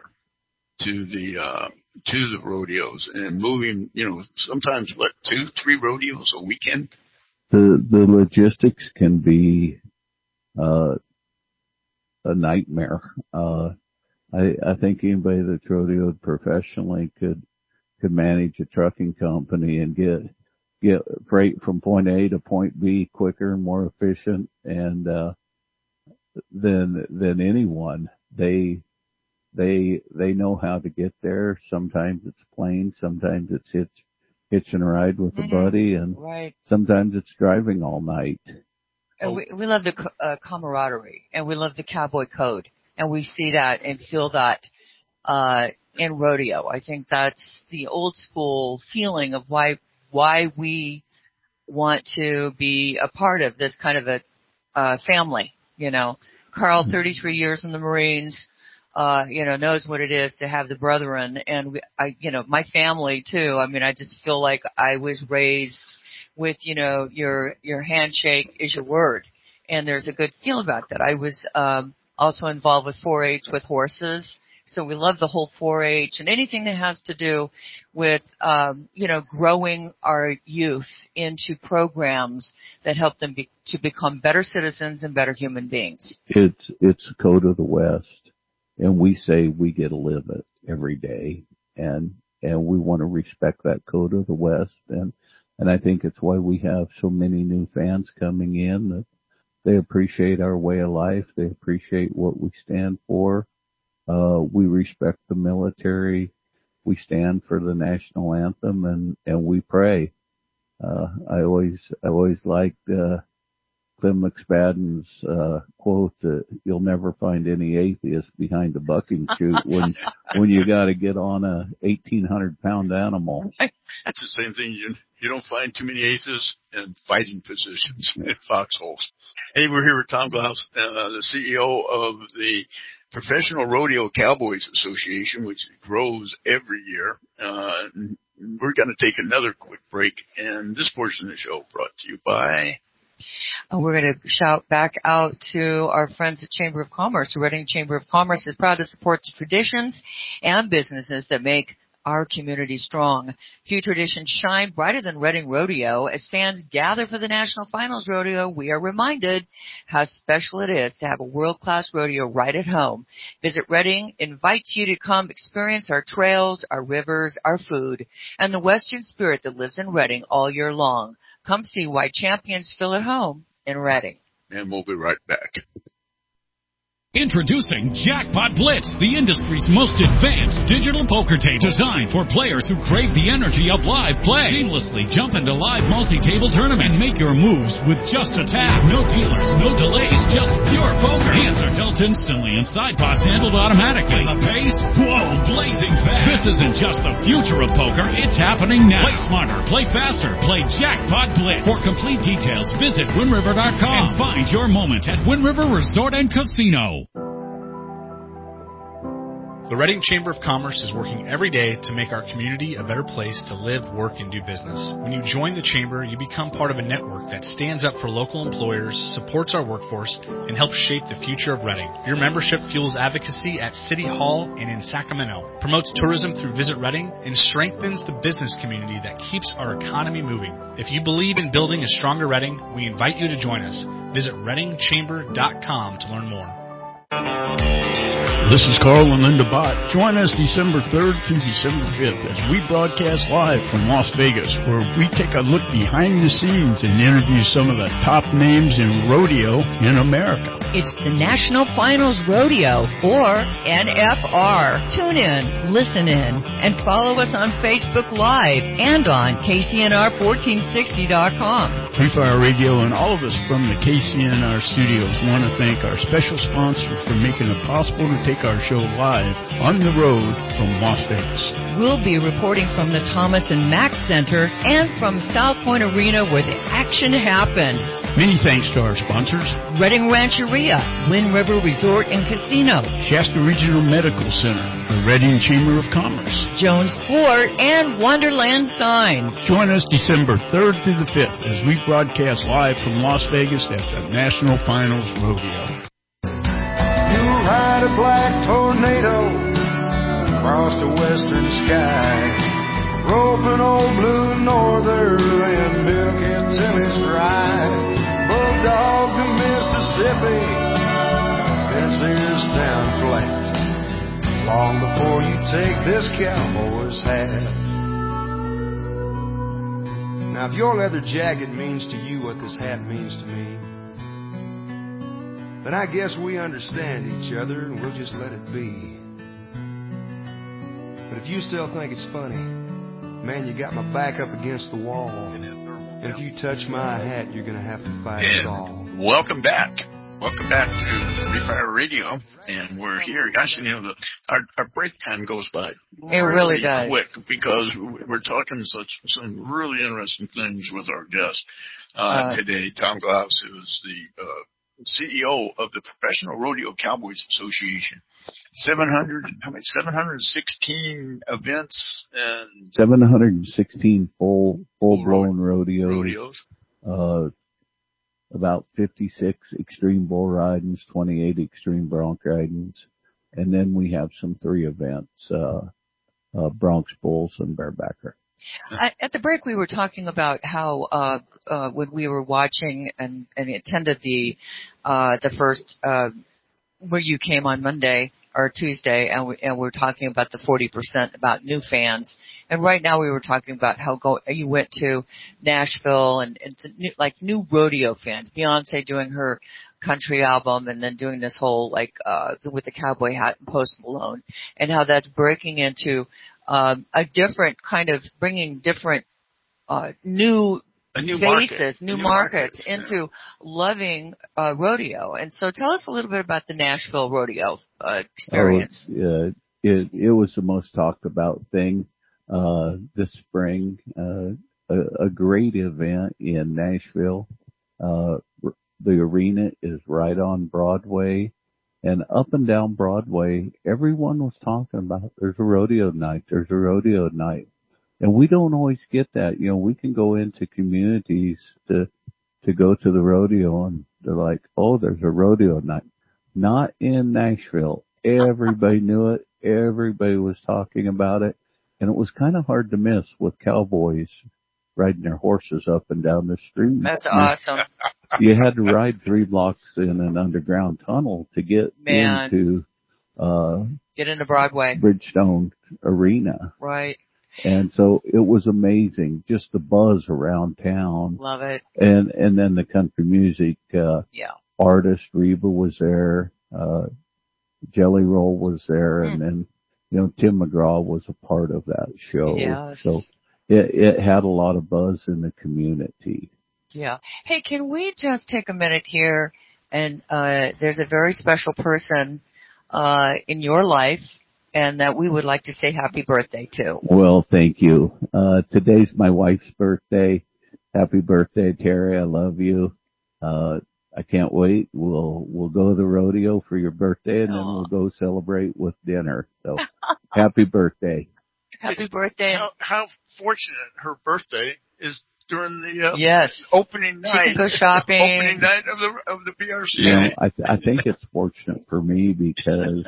to the, uh, to the rodeos and moving, you know, sometimes what, two, three rodeos a weekend? The, the logistics can be, uh, a nightmare. Uh, I, I think anybody that's rodeoed professionally could, could manage a trucking company and get, get freight from point A to point B quicker and more efficient and, uh, than, than anyone. They, they, they know how to get there. Sometimes it's plain, sometimes it's hitch, hitching a ride with a buddy, and right. sometimes it's driving all night. And we, we love the uh, camaraderie, and we love the cowboy code, and we see that and feel that uh, in rodeo. I think that's the old school feeling of why why we want to be a part of this kind of a uh, family. You know, Carl, thirty-three years in the Marines, uh, you know, knows what it is to have the brethren, and we, I, you know, my family too. I mean, I just feel like I was raised with, you know, your, your handshake is your word. And there's a good feel about that. I was, um, also involved with four H with horses. So we love the whole four H and anything that has to do with, um, you know, growing our youth into programs that help them be, to become better citizens and better human beings. It's, it's a code of the West, and we say we get to live it every day, and, and we want to respect that code of the West. And, And I think it's why we have so many new fans coming in, that they appreciate our way of life. They appreciate what we stand for. Uh, we respect the military. We stand for the national anthem, and, and we pray. Uh, I always, I always liked, uh, Clem McSpadden's, uh, quote, uh, you'll never find any atheist behind a bucking chute when, when you gotta get on a eighteen hundred pound animal. That's the same thing. You, you don't find too many atheists in fighting positions in foxholes. Hey, we're here with Tom Glaus, uh, the C E O of the Professional Rodeo Cowboys Association, which grows every year. Uh, we're going to take another quick break, and this portion of the show brought to you by... And we're going to shout back out to our friends at Chamber of Commerce. The Reading Chamber of Commerce is proud to support the traditions and businesses that make our community strong. Few traditions shine brighter than Reading Rodeo. As fans gather for the National Finals Rodeo, we are reminded how special it is to have a world-class rodeo right at home. Visit Reading invites you to come experience our trails, our rivers, our food, and the Western spirit that lives in Reading all year long. Come see why champions feel at home in Reading. And we'll be right back. Introducing Jackpot Blitz, the industry's most advanced digital poker table designed for players who crave the energy of live play. Seamlessly jump into live multi-table tournaments and make your moves with just a tap. No dealers, no delays, just pure poker. Hands are dealt instantly and side pots handled automatically. And the pace? Whoa, blazing fast. This isn't just the future of poker, it's happening now. Play smarter, play faster, play Jackpot Blitz. For complete details, visit Wind River dot com and find your moment at Wind River Resort and Casino. The Reading Chamber of Commerce is working every day to make our community a better place to live, work, and do business. When you join the Chamber, you become part of a network that stands up for local employers, supports our workforce, and helps shape the future of Reading. Your membership fuels advocacy at City Hall and in Sacramento, promotes tourism through Visit Reading, and strengthens the business community that keeps our economy moving. If you believe in building a stronger Reading, we invite you to join us. Visit reading chamber dot com to learn more. This is Carl and Linda Bott. Join us December third through December fifth as we broadcast live from Las Vegas, where we take a look behind the scenes and interview some of the top names in rodeo in America. It's the National Finals Rodeo, or N F R. Tune in, listen in, and follow us on Facebook Live and on K C N R fourteen sixty dot com. Free Fire Radio and all of us from the K C N R studios want to thank our special sponsors for making it possible to take our show live on the road from Las Vegas. We'll be reporting from the Thomas and Mack Center and from South Point Arena, where the action happens. Many thanks to our sponsors: Reading Rancheria, Wind River Resort and Casino, Shasta Regional Medical Center, the Reading Chamber of Commerce, Jones Ford, and Wonderland Signs. Join us December third through the fifth as we broadcast live from Las Vegas at the National Finals Rodeo. You'll ride a black tornado across the western sky, roping old blue norther and milking Timmy's ride. Bulldog to Mississippi, fence ears down flat, long before you take this cowboy's hat. Now if your leather jacket means to you what this hat means to me, then I guess we understand each other and we'll just let it be. But if you still think it's funny Man, you got my back up against the wall. And if you touch my hat, you're going to have to fight us all. Welcome back. Welcome back to Free Fire Radio. And we're here. Guys, you know, the, our, our break time goes by it really, really does. quick because we're talking such some really interesting things with our guest uh, uh, today, Tom Glaus, who is the uh, C E O of the Professional Rodeo Cowboys Association. seven hundred, how many? seven hundred sixteen events and seven hundred sixteen full full blown rodeos. rodeos. Uh, about fifty-six extreme bull ridings, twenty-eight extreme bronc ridings, and then we have some three events: uh, uh, Bronx bulls and barebacker. At the break, we were talking about how uh, uh, when we were watching and, and attended the uh, the first uh, where you came on Monday or Tuesday, and we, and we were talking about the forty percent about new fans. And right now, we were talking about how go you went to Nashville and, and to new, like new rodeo fans. Beyonce doing her country album and then doing this whole like uh, with the cowboy hat and Post Malone, and how that's breaking into Um, a different kind of bringing different uh, new, new faces, market. new, new markets, markets into yeah. loving uh, rodeo. And so, tell us a little bit about the Nashville rodeo uh, experience. Oh, yeah, it it was the most talked about thing uh, this spring. Uh, a, a great event in Nashville. Uh, the arena is right on Broadway. And up and down Broadway, everyone was talking about there's a rodeo night, there's a rodeo night. And we don't always get that. You know, we can go into communities to, to go to the rodeo and they're like, oh, there's a rodeo night. Not in Nashville. Everybody knew it. Everybody was talking about it. And it was kind of hard to miss with cowboys riding their horses up and down the street. That's awesome. You had to ride three blocks in an underground tunnel to get Man. into uh get into Broadway, Bridgestone Arena. Right. And so it was amazing, just the buzz around town. Love it. And and then the country music uh yeah. artist Reba was there, uh Jelly Roll was there, mm. and then you know Tim McGraw was a part of that show. Yes. So it it had a lot of buzz in the community. Yeah. Hey, can we just take a minute here and, uh, there's a very special person, uh, in your life and that we would like to say happy birthday to. Well, thank you. Uh, today's my wife's birthday. Happy birthday, Terry. I love you. Uh, I can't wait. We'll, we'll go to the rodeo for your birthday and Aww. Then we'll go celebrate with dinner. So happy birthday. Happy birthday. How, how fortunate her birthday is. During the uh, yes. opening night, she can go shopping. Opening night of the of the B R C A. You know, I th- I think it's fortunate for me because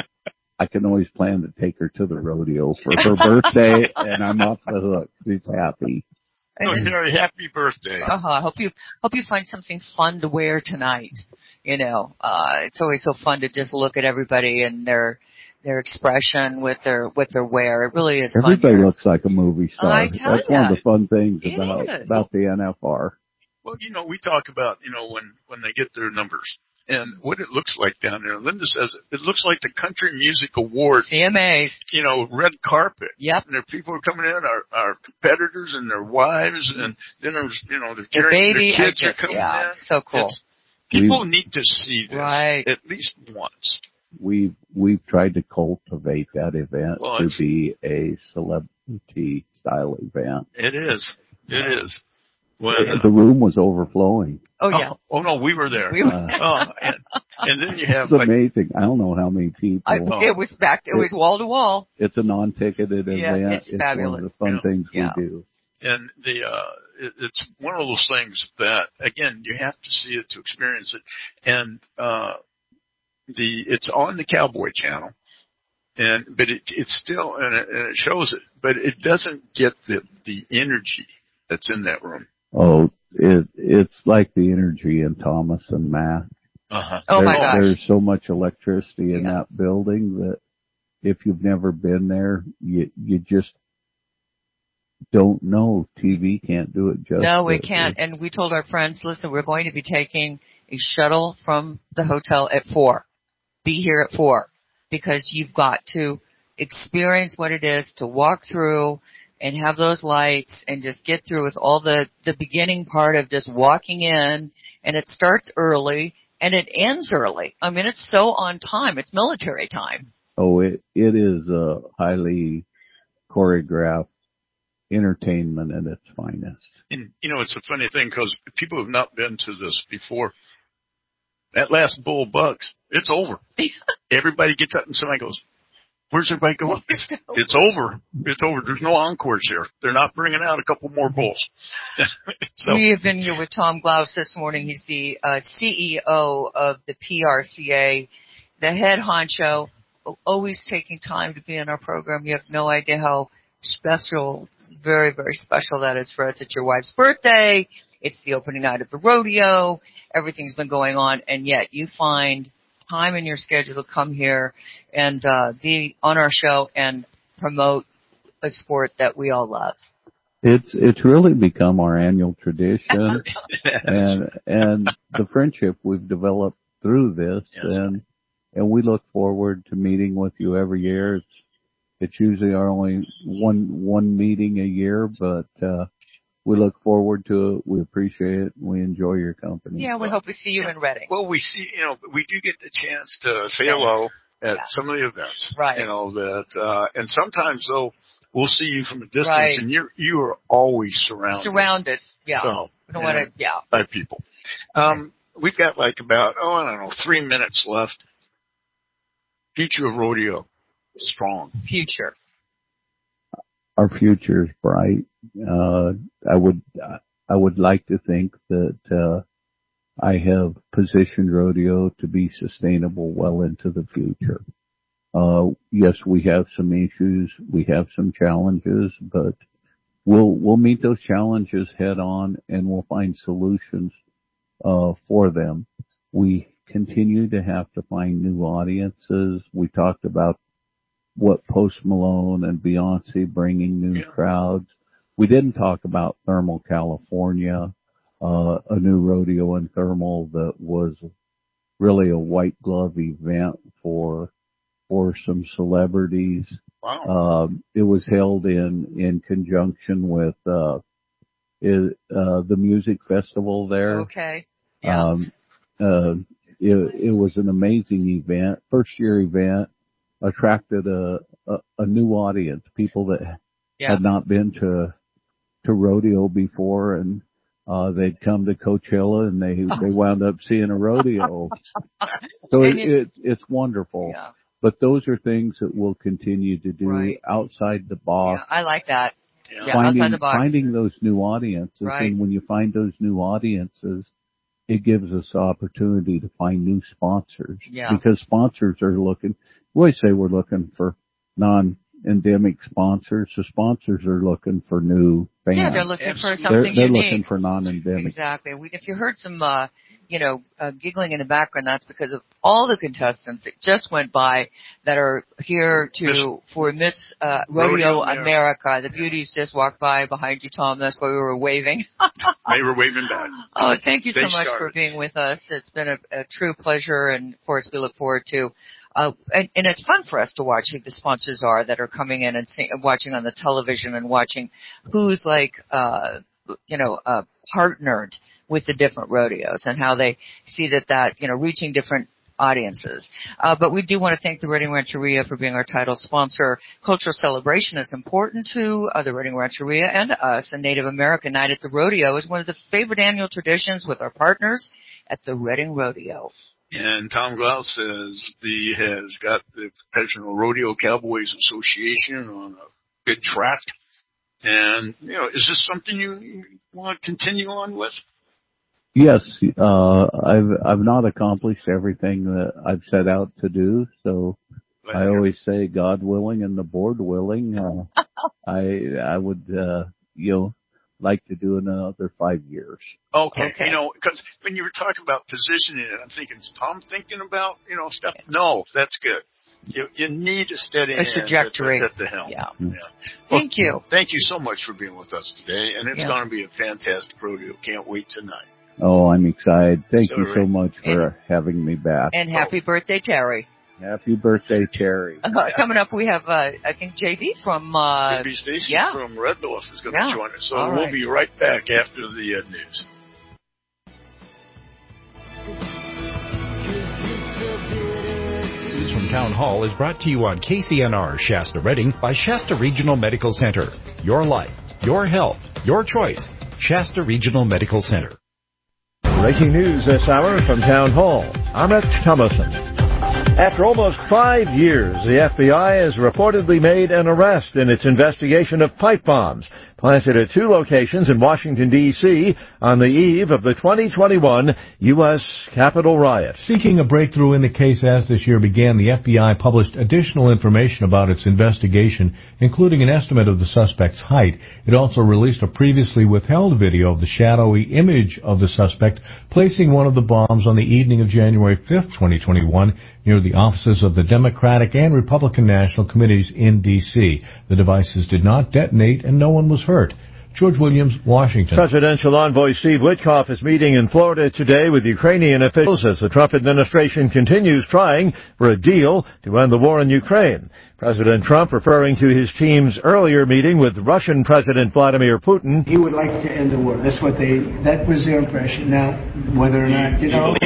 I can always plan to take her to the rodeo for her birthday, and I'm off the hook. She's happy. Oh, very happy birthday. Uh huh. Hope you hope you find something fun to wear tonight. You know, uh, it's always so fun to just look at everybody and their. Their expression with their with their wear. It really is. Everybody fun looks like a movie star. I tell That's you. one of the fun things it about is. about the N F R. Well, you know, we talk about you know when when they get their numbers and what it looks like down there. Linda says it looks like the Country Music Award. C M As. You know, red carpet. Yep. And there are people coming in, our our competitors and their wives, and then there's you know the baby. Their kids just, are coming yeah, in. So cool. It's, people we, need to see this right. at least once. We've, we've tried to cultivate that event well, to be a celebrity style event. It is. It is. Well, the room was overflowing. Oh yeah. Oh, oh no, we were there. We were. Uh, oh, and, and then you have it's like, amazing. I don't know how many people. I, it was back. It, it was wall to wall. It's a non-ticketed yeah, event. It's, it's fabulous. one of the fun yeah. things yeah. we do. And the uh it, it's one of those things that again you have to see it to experience it. And uh the it's on the Cowboy Channel, and but it it's still and it, and it shows it, but it doesn't get the the energy that's in that room. Oh, it it's like the energy in Thomas and Mack. Uh-huh. Oh there, my gosh! There's so much electricity in yeah. that building that if you've never been there, you you just don't know. T V can't do it justice. No, we can't. And we told our friends, listen, we're going to be taking a shuttle from the hotel at four. Be here at four because you've got to experience what it is to walk through and have those lights and just get through with all the, the beginning part of just walking in, and it starts early and it ends early. I mean, it's so on time. It's military time. Oh, it, it is a highly choreographed entertainment at its finest. And, you know, it's a funny thing because people have not been to this before. That last bull bucks, it's over. Everybody gets up and somebody goes, where's everybody going? It's, it's over. It's over. There's no encores here. They're not bringing out a couple more bulls. So. We have been here with Tom Glaus this morning. He's the uh, C E O of the P R C A, the head honcho, always taking time to be in our program. You have no idea how special, very, very special that is for us. It's your wife's birthday. It's the opening night of the rodeo. Everything's been going on, and yet you find time in your schedule to come here and uh, be on our show and promote a sport that we all love. It's it's really become our annual tradition, and and the friendship we've developed through this, yes. and and we look forward to meeting with you every year. It's it's usually our only one one meeting a year, but uh, we look forward to it. We appreciate it. We enjoy your company. Yeah, we hope we see you in Reading. Well, we see, you know, we do get the chance to say hello at yeah. some of the events. Right. You know, that, uh, and sometimes though, we'll see you from a distance right. and you're, you are always surrounded. Surrounded. Yeah. So, we don't want to, yeah. By people. Um, we've got like about, oh, I don't know, three minutes left. Future of rodeo. Strong. Future. Our future is bright. Uh, I would, I would like to think that, uh, I have positioned rodeo to be sustainable well into the future. Uh, yes, we have some issues. We have some challenges, but we'll, we'll meet those challenges head on and we'll find solutions, uh, for them. We continue to have to find new audiences. We talked about what Post Malone and Beyonce bringing new yeah. crowds. We didn't talk about Thermal, California, uh, a new rodeo in Thermal that was really a white glove event for, for some celebrities. Wow. Um, it was held in, in conjunction with, uh, it, uh, the music festival there. Okay. Yeah. Um, uh, it, it was an amazing event, first year event. Attracted a, a, a new audience, people that yeah. had not been to, to rodeo before, and, uh, they'd come to Coachella and they, they wound up seeing a rodeo. So it, it, it's wonderful. Yeah. But those are things that we'll continue to do right. outside the box. Yeah, I like that. Yeah, finding, outside the box. Finding those new audiences. Right. And when you find those new audiences, it gives us the opportunity to find new sponsors. Yeah. Because sponsors are looking, we always say we're looking for non-endemic sponsors. The sponsors are looking for new fans. Yeah, they're looking for something they're, they're unique. looking for non-endemic. Exactly. We, if you heard some, uh, you know, uh, giggling in the background, that's because of all the contestants that just went by that are here to, Miss, for Miss, uh, Rodeo, Rodeo America. America. The beauties just walked by behind you, Tom. That's why we were waving. They were waving back. Oh, thank you so they much started. for being with us. It's been a, a true pleasure, and of course we look forward to Uh, and, and it's fun for us to watch who the sponsors are that are coming in and see, watching on the television and watching who's like, uh, you know, uh, partnered with the different rodeos and how they see that, that, you know, reaching different audiences. Uh, but we do want to thank the Reading Rancheria for being our title sponsor. Cultural celebration is important to uh, the Reading Rancheria and us. A Native American Night at the Rodeo is one of the favorite annual traditions with our partners at the Reading Rodeo. And Tom Glaus says the has got the Professional Rodeo Cowboys Association on a good track. And, you know, is this something you, you want to continue on with? Yes, uh, I've, I've not accomplished everything that I've set out to do. So Glad I always say God willing and the board willing, uh, I, I would, uh, you know, like to do another five years. Okay. okay. You know, because when you were talking about positioning it, I'm thinking, is Tom thinking about, you know, stuff? No, that's good. You, you need a steady a trajectory at, at the helm. Yeah. yeah. Well, thank you. Thank you so much for being with us today, and it's yeah. going to be a fantastic rodeo. Can't wait tonight. Oh, I'm excited. Thank so you so much for and, having me back. And happy oh. birthday, Terry. Happy birthday, Terry. Uh, yeah. Coming up, we have, uh, I think, J D from... Uh, J D Stacy yeah. from Red Bluff is going to yeah. join us. So All we'll right. be right back after the uh, news. News from Town Hall is brought to you on K C N R Shasta Redding by Shasta Regional Medical Center. Your life, your health, your choice. Shasta Regional Medical Center. Breaking news this hour from Town Hall. I'm Rich Thomason. After almost five years, the F B I has reportedly made an arrest in its investigation of pipe bombs planted at two locations in Washington, D C on the eve of the twenty twenty-one U S Capitol riot. Seeking a breakthrough in the case as this year began, the F B I published additional information about its investigation, including an estimate of the suspect's height. It also released a previously withheld video of the shadowy image of the suspect placing one of the bombs on the evening of January fifth, twenty twenty-one, near the offices of the Democratic and Republican National Committees in D C The devices did not detonate and no one was hurt. George Williams, Washington. Presidential envoy Steve Witkoff is meeting in Florida today with Ukrainian officials as the Trump administration continues trying for a deal to end the war in Ukraine. President Trump referring to his team's earlier meeting with Russian President Vladimir Putin. He would like to end the war. That's what they, that was their impression. Now, whether or not, you know,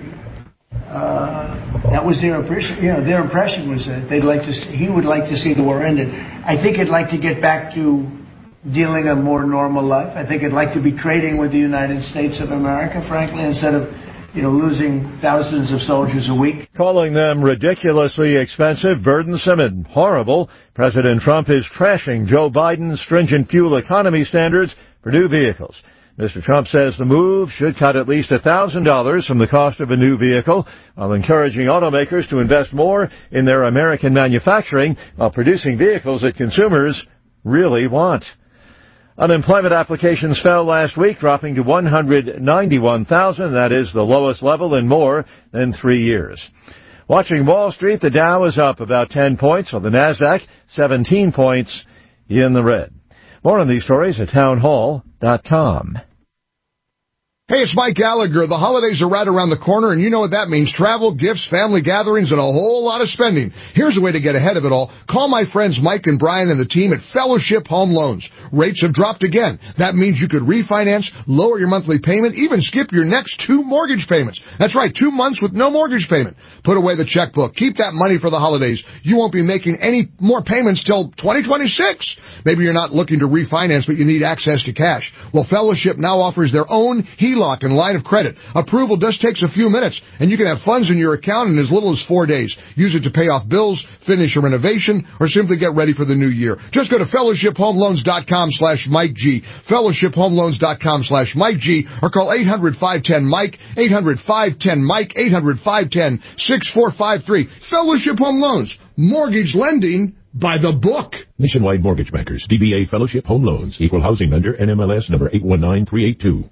uh, that was their impression. You know, their impression was that they'd like to, see, he would like to see the war ended. I think he'd like to get back to dealing a more normal life. I think I'd like to be trading with the United States of America, frankly, instead of, you know, losing thousands of soldiers a week. Calling them ridiculously expensive, burdensome, and horrible, President Trump is trashing Joe Biden's stringent fuel economy standards for new vehicles. Mister Trump says the move should cut at least one thousand dollars from the cost of a new vehicle, while encouraging automakers to invest more in their American manufacturing while producing vehicles that consumers really want. Unemployment applications fell last week, dropping to one hundred ninety-one thousand. That is the lowest level in more than three years. Watching Wall Street, the Dow is up about ten points, while the Nasdaq seventeen points in the red. More on these stories at town hall dot com. Hey, it's Mike Gallagher. The holidays are right around the corner, and you know what that means. Travel, gifts, family gatherings, and a whole lot of spending. Here's a way to get ahead of it all. Call my friends Mike and Brian and the team at Fellowship Home Loans. Rates have dropped again. That means you could refinance, lower your monthly payment, even skip your next two mortgage payments. That's right, two months with no mortgage payment. Put away the checkbook. Keep that money for the holidays. You won't be making any more payments till twenty twenty-six. Maybe you're not looking to refinance, but you need access to cash. Well, Fellowship now offers their own H E L O C and line of credit. Approval just takes a few minutes, and you can have funds in your account in as little as four days. Use it to pay off bills, finish a renovation, or simply get ready for the new year. Just go to fellowship home loans dot com slash Mike G, fellowship home loans dot com slash Mike G, or call eight hundred, five one zero, Mike, eight hundred, five one zero, Mike, eight hundred, five one zero, six four five three. Fellowship Home Loans. Mortgage lending by the book. Nationwide Mortgage Bankers, D B A Fellowship Home Loans, Equal Housing Lender, N M L S number eight one nine three eight two.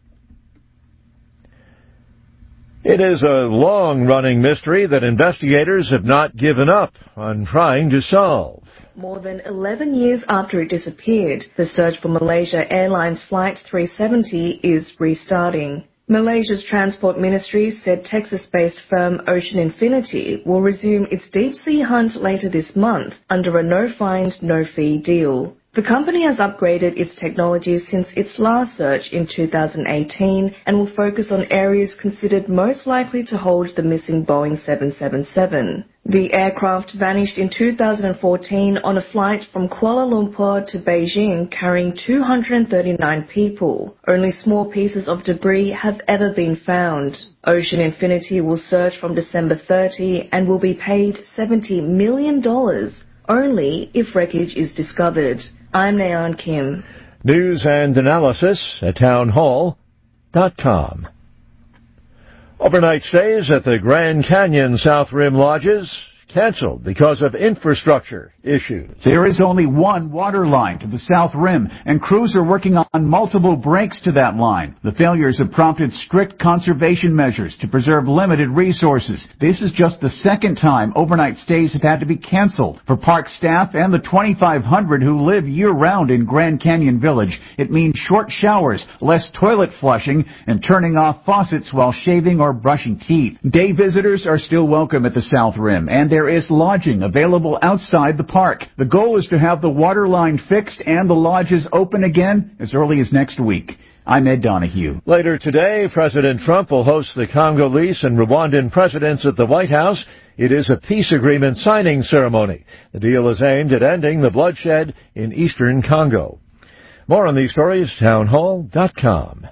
It is a long-running mystery that investigators have not given up on trying to solve. More than eleven years after it disappeared, the search for Malaysia Airlines Flight three seventy is restarting. Malaysia's Transport Ministry said Texas-based firm Ocean Infinity will resume its deep-sea hunt later this month under a no-find, no-fee deal. The company has upgraded its technology since its last search in two thousand eighteen and will focus on areas considered most likely to hold the missing Boeing seven seventy-seven. The aircraft vanished in two thousand fourteen on a flight from Kuala Lumpur to Beijing carrying two hundred thirty-nine people. Only small pieces of debris have ever been found. Ocean Infinity will search from December thirtieth and will be paid seventy million dollars only if wreckage is discovered. I'm Nayeon Kim. News and analysis at town hall dot com. Overnight stays at the Grand Canyon South Rim Lodges canceled because of infrastructure issues. There is only one water line to the South Rim, and crews are working on multiple breaks to that line. The failures have prompted strict conservation measures to preserve limited resources. This is just the second time overnight stays have had to be canceled. For park staff and the twenty-five hundred who live year-round in Grand Canyon Village, it means short showers, less toilet flushing, and turning off faucets while shaving or brushing teeth. Day visitors are still welcome at the South Rim, and there there is lodging available outside the park. The goal is to have the water line fixed and the lodges open again as early as next week. I'm Ed Donahue. Later today, President Trump will host the Congolese and Rwandan presidents at the White House. It is a peace agreement signing ceremony. The deal is aimed at ending the bloodshed in eastern Congo. More on these stories, townhall dot com.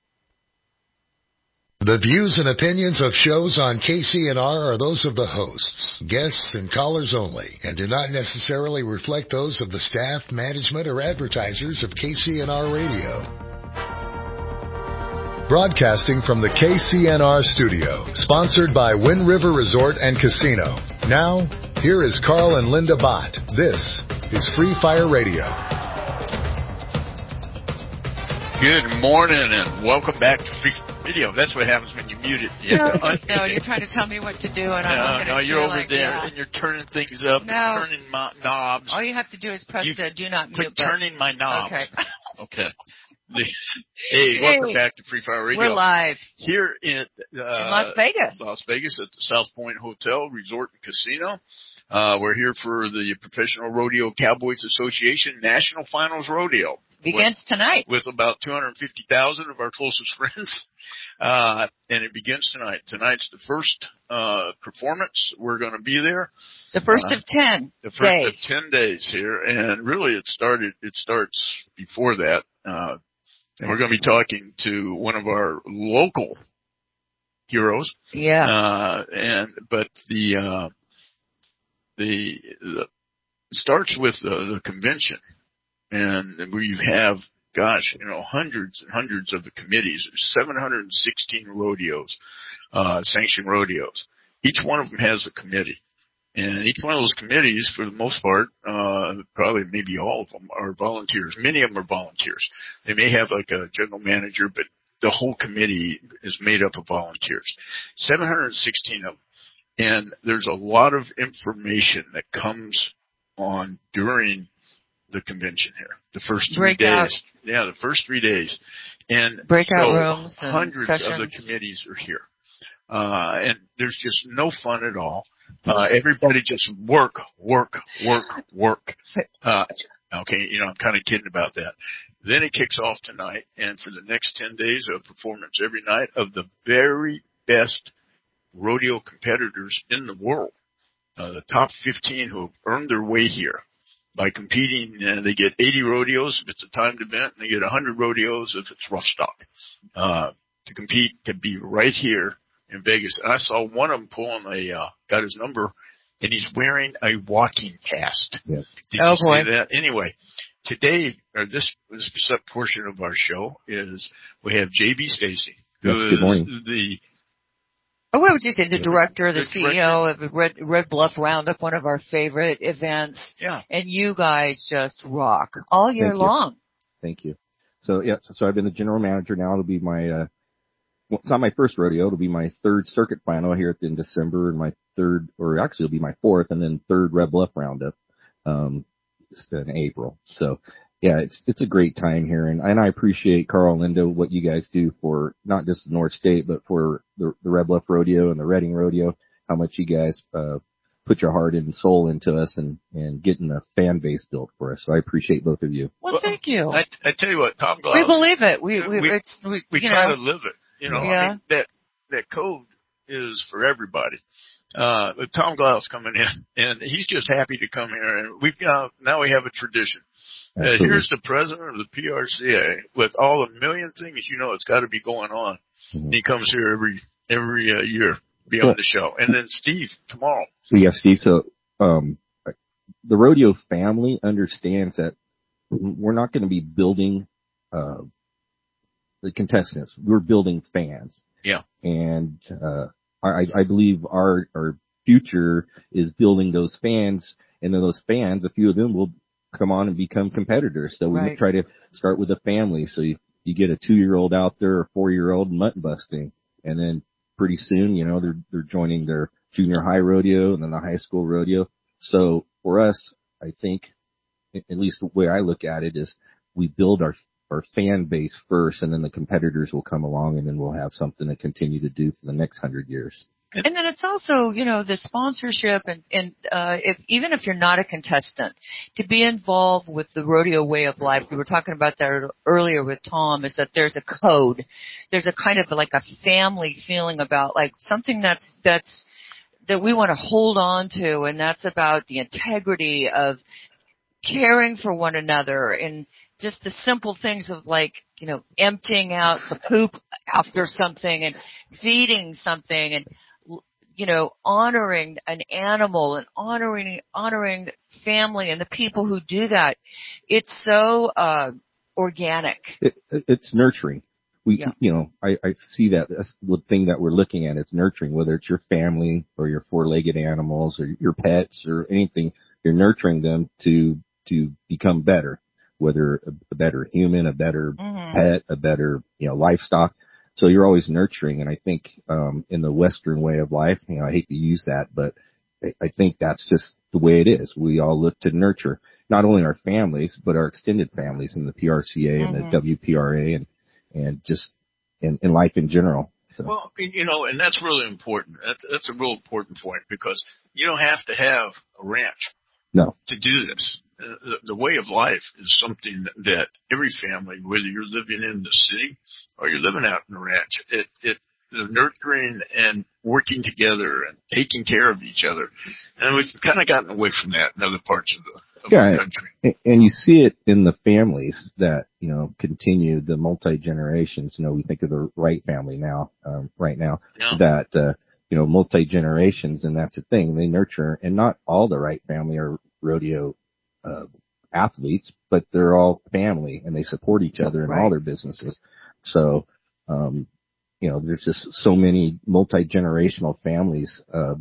The views and opinions of shows on K C N R are those of the hosts, guests, and callers only, and do not necessarily reflect those of the staff, management, or advertisers of K C N R Radio. Broadcasting from the K C N R studio, sponsored by Wind River Resort and Casino. Now, here is Carl and Linda Bott. This is Free Fire Radio. Good morning and welcome back to Free Fire Radio. That's what happens when you mute it. You no, no, you're trying to tell me what to do, and I'm no, not no, going to you're over like, there yeah. and you're turning things up, no. turning my knobs. All you have to do is press you the do not mute quit button. turning my knobs. Okay. Okay. The, hey, welcome hey, back to Free Fire Radio. We're live here in, uh, in Las Vegas. Las Vegas at the South Point Hotel, Resort and Casino. Uh, we're here for the Professional Rodeo Cowboys Association National Finals Rodeo. Begins with, tonight. With about two hundred fifty thousand of our closest friends. Uh, and it begins tonight. Tonight's the first, uh, performance. We're going to be there. The first uh, of ten The first days. of ten days here. And really it started, it starts before that. Uh, and we're going to be talking to one of our local heroes. Yeah. Uh, and, but the, uh, the, the it starts with the, the convention. And we have, gosh, you know, hundreds and hundreds of the committees. There's seven hundred sixteen rodeos, uh, sanctioned rodeos. Each one of them has a committee. And each one of those committees, for the most part, uh, probably maybe all of them are volunteers. Many of them are volunteers. They may have like a general manager, but the whole committee is made up of volunteers. seven hundred sixteen of them. And there's a lot of information that comes on during the convention here. The first three Breakout. days. Yeah, the first three days. And breakout so rooms and hundreds sessions. of the committees are here. Uh, and there's just no fun at all. Uh, everybody just work, work, work, work. Uh, okay, you know, I'm kind of kidding about that. Then it kicks off tonight, and for the next ten days of performance every night of the very best rodeo competitors in the world. Uh, the top fifteen who have earned their way here by competing. Uh, they get eighty rodeos if it's a timed event, and they get one hundred rodeos if it's rough stock. Uh, to compete can be right here in Vegas. And I saw one of them pulling a, uh, got his number, and he's wearing a walking cast. Yes. Did oh, you boy. see that? Anyway, today, or this, this portion of our show is, we have J B Stacy, who yes, good morning. is the, Oh, what would you say? The director, the, the C E O of Red, Red Bluff Roundup, one of our favorite events. Yeah. And you guys just rock all year Thank you. long. Thank you. So, yeah, so, so I've been the general manager now. It'll be my, uh, well, it's not my first rodeo. It'll be my third circuit final here in December, and my third, or actually it'll be my fourth, and then third Red Bluff Roundup, um, in April. So, yeah, it's, it's a great time here, and, and I appreciate, Carl and Linda, what you guys do for not just the North State, but for the, the Red Bluff Rodeo and the Reading Rodeo, how much you guys, uh, put your heart and soul into us and, and getting a fan base built for us. So I appreciate both of you. Well, thank you. I, I tell you what, Tom Glaus. We believe it. We, we, we, it's, we, we you try know. to live it. You know, Yeah. I mean, that, that code is for everybody. Uh, with Tom Glaus coming in, and he's just happy to come here, and we've got, now we have a tradition. Uh, here's the president of the P R C A with all the million things, you know, it's got to be going on. Mm-hmm. He comes here every, every uh, year, be on the show. And then Steve, tomorrow. So, yeah, Steve, so, um, the rodeo family understands that we're not going to be building, uh, the contestants. We're building fans. Yeah. And, uh, I, I believe our, our future is building those fans, and then those fans, a few of them will come on and become competitors. So we right. try to start with a family. So you, you get a two-year-old out there or four-year-old mutton busting, and then pretty soon, you know, they're, they're joining their junior high rodeo and then the high school rodeo. So for us, I think, at least the way I look at it is we build our, our fan base first, and then the competitors will come along, and then we'll have something to continue to do for the next hundred years. And then it's also, you know, the sponsorship and, and, uh, if, even if you're not a contestant, to be involved with the rodeo way of life, we were talking about that earlier with Tom, is that there's a code. There's a kind of like a family feeling about like something that's, that's, that we want to hold on to, and that's about the integrity of caring for one another and just the simple things of like, you know, emptying out the poop after something and feeding something and, you know, honoring an animal and honoring, honoring family and the people who do that. It's so, uh, organic. It, it's nurturing. We, yeah. you know, I, I see that that's the thing that we're looking at. It's nurturing, whether it's your family or your four-legged animals or your pets or anything. You're nurturing them to, to become better, whether a, a better human, a better mm-hmm. pet, a better, you know, livestock. So you're always nurturing. And I think, um, in the Western way of life, you know, I hate to use that, but I, I think that's just the way it is. We all look to nurture not only our families, but our extended families in the P R C A mm-hmm. and the W P R A and, and just in, in life in general. So. Well, you know, and that's really important. That's, that's a real important point because you don't have to have a ranch no. to do this. Uh, the, the way of life is something that, that every family, whether you're living in the city or you're living out in the ranch, it, it, the nurturing and working together and taking care of each other. And we've kind of gotten away from that in other parts of the, of yeah, the country. And, and you see it in the families that, you know, continue the multi-generations. You know, we think of the Wright family now, um, right now, yeah. that, uh, you know, multi-generations, and that's a thing. They nurture, and not all the Wright family are rodeo Uh, athletes, but they're all family and they support each other in right. all their businesses. So, um, you know, there's just so many multi-generational families, uh,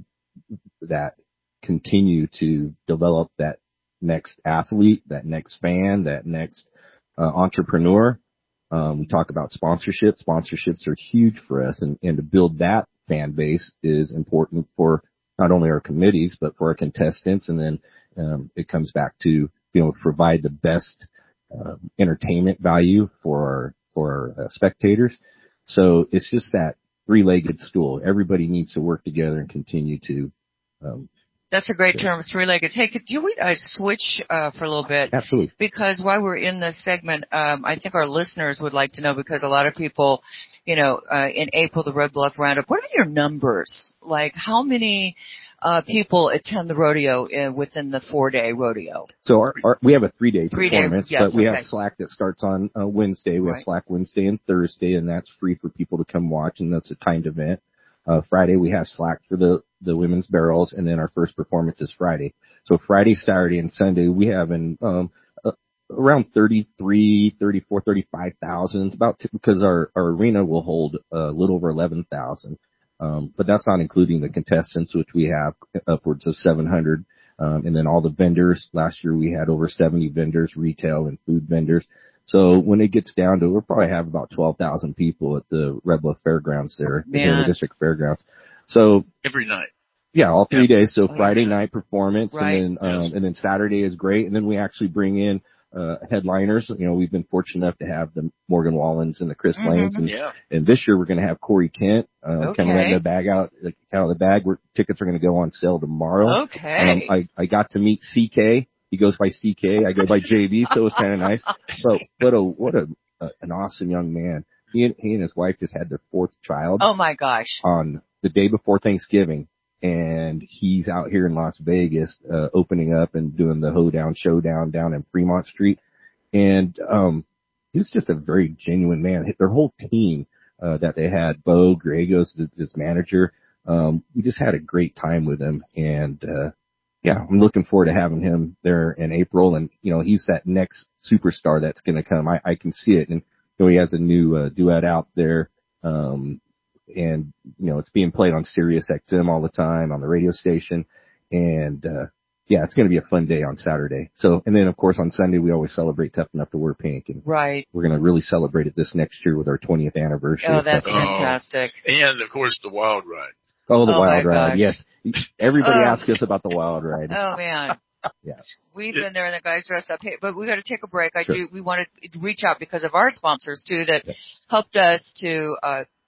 that continue to develop that next athlete, that next fan, that next, uh, entrepreneur. Um, we talk about sponsorship. Sponsorships are huge for us, and, and to build that fan base is important for not only our committees, but for our contestants. And then, um, it comes back to being able to provide the best, uh, entertainment value for our, for our uh, spectators. So it's just that three-legged stool. Everybody needs to work together and continue to, um, That's a great term, three-legged. Hey, could you uh, switch uh, for a little bit? Absolutely. Because while we're in this segment, um, I think our listeners would like to know, because a lot of people, you know, uh, in April, the Red Bluff Roundup, what are your numbers? Like, how many uh, people attend the rodeo in, within the four-day rodeo? So our, our, we have a three-day Three performance, day, yes, but we okay. have Slack that starts on uh, Wednesday. We right. have Slack Wednesday and Thursday, and that's free for people to come watch, and that's a timed event. Uh, Friday we have Slack for the, the women's barrels, and then our first performance is Friday. So Friday, Saturday, and Sunday we have in, um, uh, around thirty-three, thirty-four, thirty-five thousand. It's about, t- because our, our arena will hold a little over eleven thousand. Um, but that's not including the contestants, which we have upwards of seven hundred. Um, and then all the vendors. Last year we had over seventy vendors, retail and food vendors. So when it gets down to, we'll probably have about twelve thousand people at the Red Bluff Fairgrounds there, the Daily District Fairgrounds. So every night. Yeah, all three yeah. days. So Friday night performance, right. and then um, yes. and then Saturday is great, and then we actually bring in uh headliners. You know, we've been fortunate enough to have the Morgan Wallens and the Chris mm-hmm. Lanes, and yeah. and this year we're going to have Corey Kent uh, okay. coming letting the bag out, out of the bag. We're, tickets are going to go on sale tomorrow. Okay. Um, I I got to meet C K. He goes by C K. I go by J B, so it's kind of nice. But what a what a, a an awesome young man. He and, he and his wife just had their fourth child. Oh my gosh! On the day before Thanksgiving, and he's out here in Las Vegas, uh, opening up and doing the Hoedown Showdown down in Fremont Street. And um, he was just a very genuine man. Their whole team uh, that they had, Bo Gregos, his manager, um, we just had a great time with him. And uh, yeah, I'm looking forward to having him there in April. And, you know, he's that next superstar that's going to come. I, I can see it. And, you know, he has a new uh, duet out there. Um, and, you know, it's being played on Sirius X M all the time on the radio station. And, uh, yeah, it's going to be a fun day on Saturday. So, and then of course on Sunday we always celebrate Tough Enough to Wear Pink. And right. we're going to really celebrate it this next year with our twentieth anniversary. Oh, that's oh. fantastic. And of course the Wild Ride. Oh, the oh Wild Ride. Gosh. Yes. Everybody oh. asks us about the Wild Ride. Oh man. Yeah. We've been there and the guys dress up. Hey, but we got to take a break. I sure. do. We wanted to reach out because of our sponsors too that yes. helped us to, uh,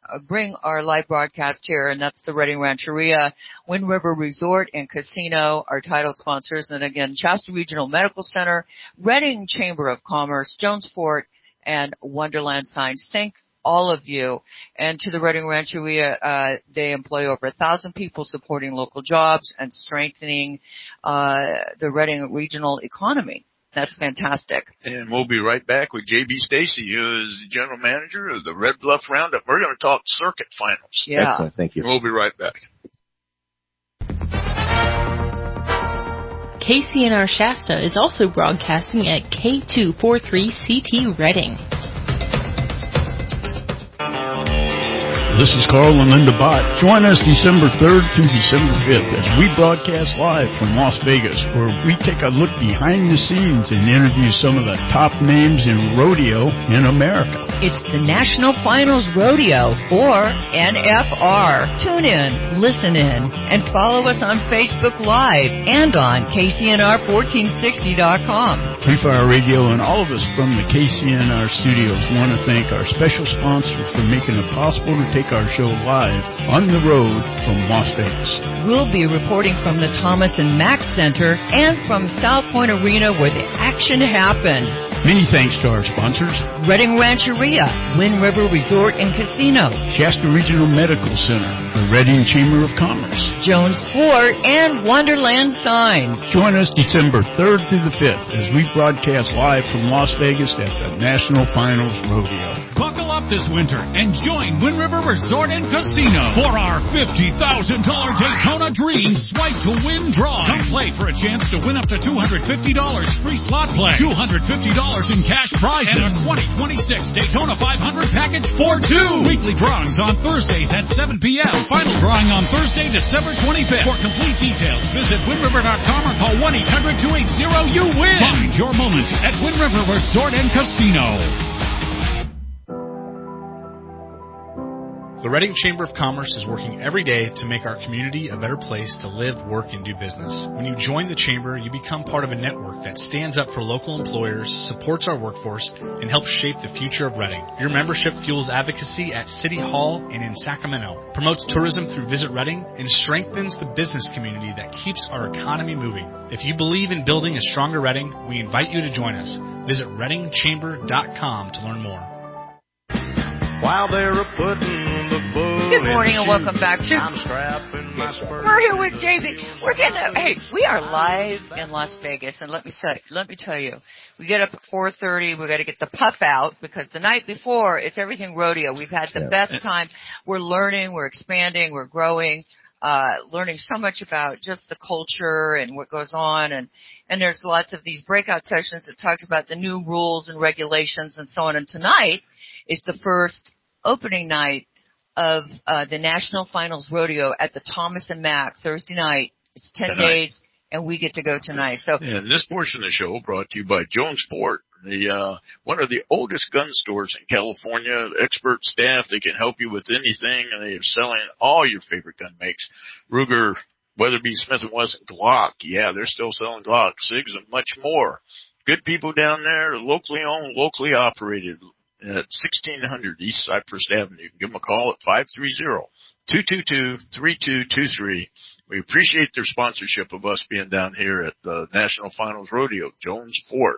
bring our live broadcast here, and that's the Redding Rancheria, Wind River Resort and Casino, our title sponsors. And again, Shasta Regional Medical Center, Redding Chamber of Commerce, Jonesport, and Wonderland Signs. Thank all of you. And to the Redding Rancheria, uh, they employ over a thousand people supporting local jobs and strengthening uh, the Redding regional economy. That's fantastic. And we'll be right back with J B Stacy, who is the general manager of the Red Bluff Roundup. We're going to talk circuit finals. Yeah. Excellent. Thank you. We'll be right back. K C N R Shasta is also broadcasting at K two forty-three C T Redding. This is Carl and Linda Bott. Join us December third through December fifth as we broadcast live from Las Vegas, where we take a look behind the scenes and interview some of the top names in rodeo in America. It's the National Finals Rodeo, or N F R. Tune in, listen in, and follow us on Facebook Live and on K C N R fourteen sixty dot com. Free Fire Radio and all of us from the K C N R studios want to thank our special sponsors for making it possible to take our show live on the road from Las Vegas. We'll be reporting from the Thomas and Mack Center and from South Point Arena, where the action happened. Many thanks to our sponsors: Redding Rancheria, Wind River Resort and Casino, Shasta Regional Medical Center, the Redding Chamber of Commerce, Jonesport, and Wonderland Signs. Join us December third through the fifth as we broadcast live from Las Vegas at the National Finals Rodeo. Buckle up this winter and join Wind River Resort and Casino for our fifty thousand dollars Daytona Dreams Swipe to Win draw. Come play for a chance to win up to two hundred fifty dollars free slot play, two hundred fifty dollars in cash prizes, and a twenty twenty-six Daytona five hundred package for two. Weekly drawings on Thursdays at seven p.m. Final drawing on Thursday, December twenty-fifth. For complete details, visit wind river dot com or call one eight hundred two eight zero you win. Find your moment at Wind River Resort and Casino. The Redding Chamber of Commerce is working every day to make our community a better place to live, work, and do business. When you join the Chamber, you become part of a network that stands up for local employers, supports our workforce, and helps shape the future of Redding. Your membership fuels advocacy at City Hall and in Sacramento, promotes tourism through Visit Redding, and strengthens the business community that keeps our economy moving. If you believe in building a stronger Redding, we invite you to join us. Visit redding chamber dot com to learn more. While they're putting the bull Good morning and welcome back to I'm strapping my spurs. We're here with J B. We're gonna hey, we are live in Las Vegas, and let me say, let me tell you, we get up at four thirty. We got to get the puff out because the night before it's everything rodeo. We've had the yeah. best time. We're learning, we're expanding, we're growing, uh, learning so much about just the culture and what goes on, and and there's lots of these breakout sessions that talk about the new rules and regulations and so on. And tonight is the first opening night of uh, the National Finals Rodeo at the Thomas and Mack Thursday night. It's ten tonight. days, and we get to go tonight. So, and this portion of the show brought to you by Jonesport, the uh, one of the oldest gun stores in California. Expert staff, they can help you with anything, and they are selling all your favorite gun makes. Ruger, Weatherby, Smith and Wesson, Glock. Yeah, they're still selling Glock, SIGs, and much more. Good people down there, locally owned, locally operated. At sixteen hundred East Cypress Avenue. You can give them a call at five three zero, two two two, three two two three. We appreciate their sponsorship of us being down here at the National Finals Rodeo, Jonesport.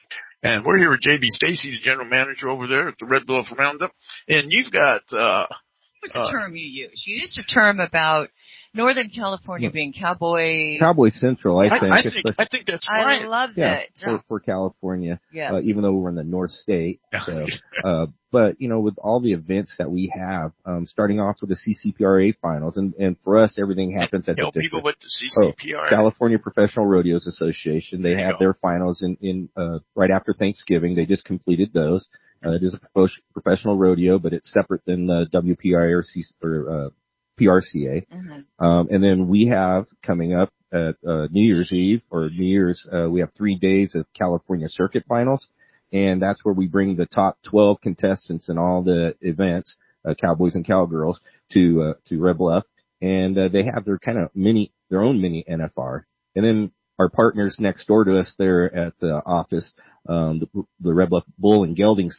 And we're here with J B Stacy, the general manager over there at the Red Bluff Roundup. And you've got... Uh, What's the uh, term you use? You used a term about Northern California yeah. being cowboy... Cowboy Central, I think. I, I, think, I think that's I right. I love yeah, that. For, for California, yeah. uh, even though we're in the North State. So, uh, but, you know, with all the events that we have, um, starting off with the C C P R A finals, and, and for us, everything happens at Tell the people what the C C P R A oh, California Professional Rodeos Association. They there have their finals in, in uh, right after Thanksgiving. They just completed those. Uh, it is a professional rodeo, but it's separate than the W P R A or, C, or uh, P R C A. Mm-hmm. Um, and then we have coming up at uh, New Year's Eve or New Year's, uh, we have three days of California Circuit Finals. And that's where we bring the top twelve contestants in all the events, uh, cowboys and cowgirls, to uh, to Red Bluff, and uh, they have their kind of mini, their own mini N F R. And then our partners next door to us there at the office, um, the, the Red Bluff Bull and Gelding Cell,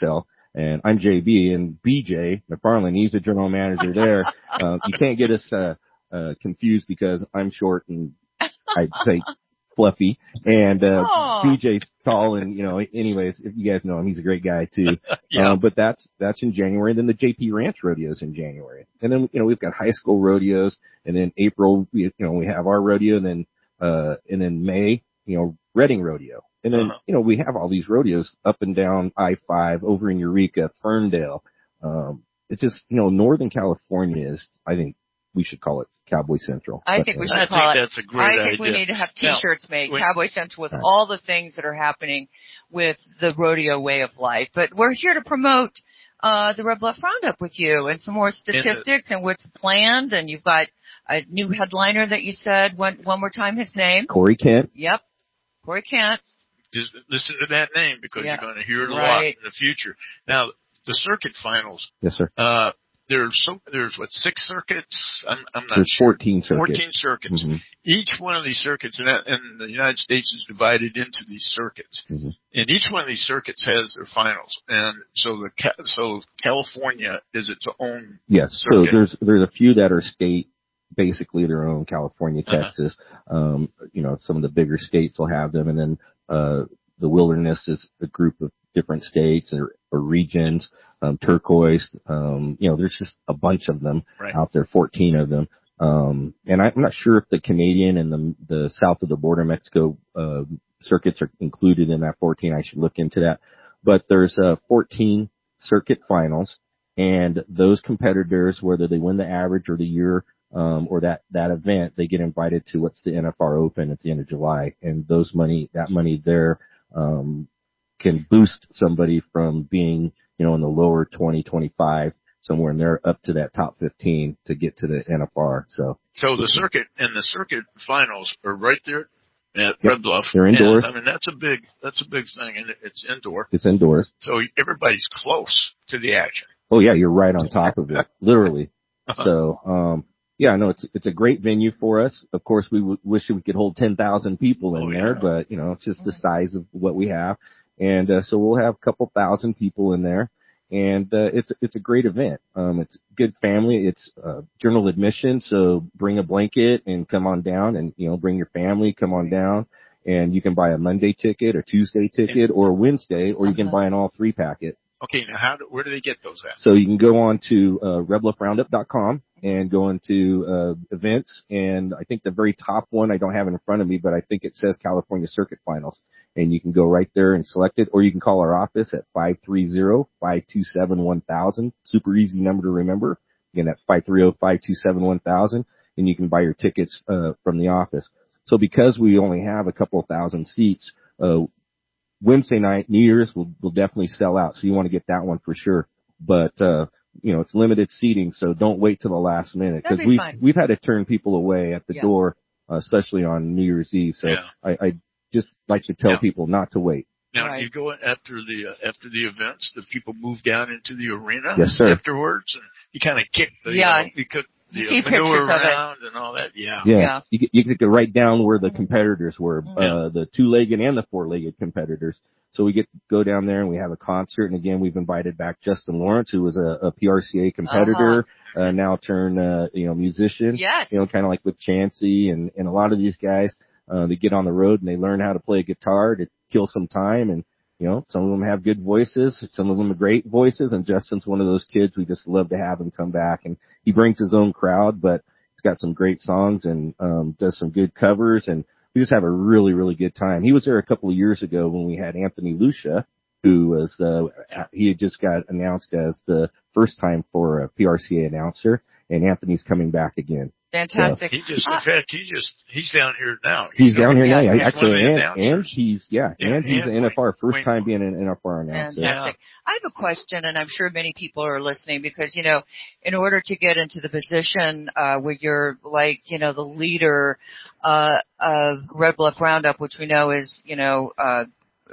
And I'm J B, and B J McFarland, he's the general manager there. Uh, you can't get us uh, uh, confused because I'm short and I'd say fluffy, and uh, B J's tall, and you know, anyways, if you guys know him, he's a great guy too. Yeah. Uh, but that's that's in January. Then the J P Ranch rodeo's in January, and then you know we've got high school rodeos, and then April, we, you know, we have our rodeo, and then uh, and then May, you know, Reading rodeo, and then Uh-huh. you know we have all these rodeos up and down I five, over in Eureka, Ferndale. Um, it's just you know Northern California is, I think we should call it Cowboy Central. I But, think we uh, should I call think it. that's a great I think we idea. need to have Now, T-shirts made, when- Cowboy Central, with Right. all the things that are happening with the rodeo way of life. But we're here to promote uh the Red Bluff Roundup with you, and some more statistics and what's planned. And you've got a new headliner that you said one one more time. His name? Corey Kent. Yep, Corey Kent. Just listen to that name because Yeah. you're going to hear it a lot Right. in the future. Now, the circuit finals, Yes, sir. uh, there's so, there's what, six circuits? I'm, I'm not There's sure. fourteen circuits. fourteen circuits. Mhm. Each one of these circuits, and, that, and the United States is divided into these circuits. Mm-hmm. And each one of these circuits has their finals. And so the, Ca- so California is its own Yes. circuit. So there's there's a few that are state, basically their own. California, Uh-huh. Texas. Um, you know, some of the bigger states will have them, and then uh, the Wilderness is a group of different states or, or regions. Um, turquoise. Um, you know, there's just a bunch of them Right. out there. fourteen of them. Um, and I'm not sure if the Canadian and the the south of the border Mexico uh, circuits are included in that fourteen. I should look into that. But there's uh, fourteen circuit finals, and those competitors, whether they win the average or the year um, or that that event, they get invited to what's the N F R Open at the end of July, and those money that money there um, can boost somebody from being you know in the lower twenty, twenty-five, somewhere in there up to that top fifteen to get to the N F R. So So the circuit and the circuit finals are right there at Yep. Red Bluff. They're indoors. And, I mean, that's a big, that's a big thing, and it's indoor. it's indoors. So everybody's close to the action. Oh yeah, you're right on top of it, literally. Uh-huh. So, um, yeah, no, it's it's a great venue for us. Of course, we w- wish we could hold ten thousand people in Oh, there, yeah. but you know, it's just the size of what we have, and uh, so we'll have a couple thousand people in there, and uh, it's it's a great event. Um, it's good family. It's uh, general admission, so bring a blanket and come on down, and you know, bring your family, come on down. And you can buy a Monday ticket, a Tuesday ticket, or a Wednesday, or you can buy an all three packet. Okay, now how do, where do they get those at? So you can go on to uh, red bluff roundup dot com and go into uh, events, and I think the very top one I don't have it in front of me, but I think it says California Circuit Finals, and you can go right there and select it, or you can call our office at five three zero, five two seven, one thousand. Super easy number to remember. Again, that's five three zero, five two seven, one thousand, and you can buy your tickets uh, from the office. So because we only have a couple of thousand seats, uh, Wednesday night, New Year's will will definitely sell out. So you want to get that one for sure. But, uh, you know, it's limited seating, so don't wait till the last minute. That'd Cause be we've, fine. we've had to turn people away at the Yeah. door, uh, especially on New Year's Eve. So Yeah. I, I just like to tell Yeah. people not to wait. Now, Right. do you go after the uh, after the events? Do people move down into the arena Yes, sir. afterwards? And you kind of kick the Yeah. you, know, you cook the You see uh, manure pictures of it. around and all that. Yeah. Yeah. Yeah. You, get- you can go right down where the competitors were, Yeah. uh, the two-legged and the four-legged competitors. So we get to go down there and we have a concert. And again, we've invited back Justin Lawrence, who was a, a P R C A competitor, uh, now turned, uh, you know, musician. Yes. You know, kind of like with Chansey and, and a lot of these guys, uh, they get on the road and they learn how to play guitar to kill some time. And, you know, some of them have good voices, some of them are great voices. And Justin's one of those kids we just love to have him come back. And he brings his own crowd, but he's got some great songs and, um, does some good covers, and we just have a really, really good time. He was there a couple of years ago when we had Anthony Lucia, who was, uh, he had just got announced as the first time for a P R C A announcer, and Anthony's coming back again. Fantastic. He just, Uh, in fact, he just, he's down here now. He's down here Yeah, now, he's actually, one of the and, announcers. and he's, yeah, Yeah, and he's and the N F R, first Wayne- time being an N F R announcer. Fantastic. I have a question, and I'm sure many people are listening because, you know, in order to get into the position uh, where you're like, you know, the leader uh, of Red Bluff Roundup, which we know is, you know, uh,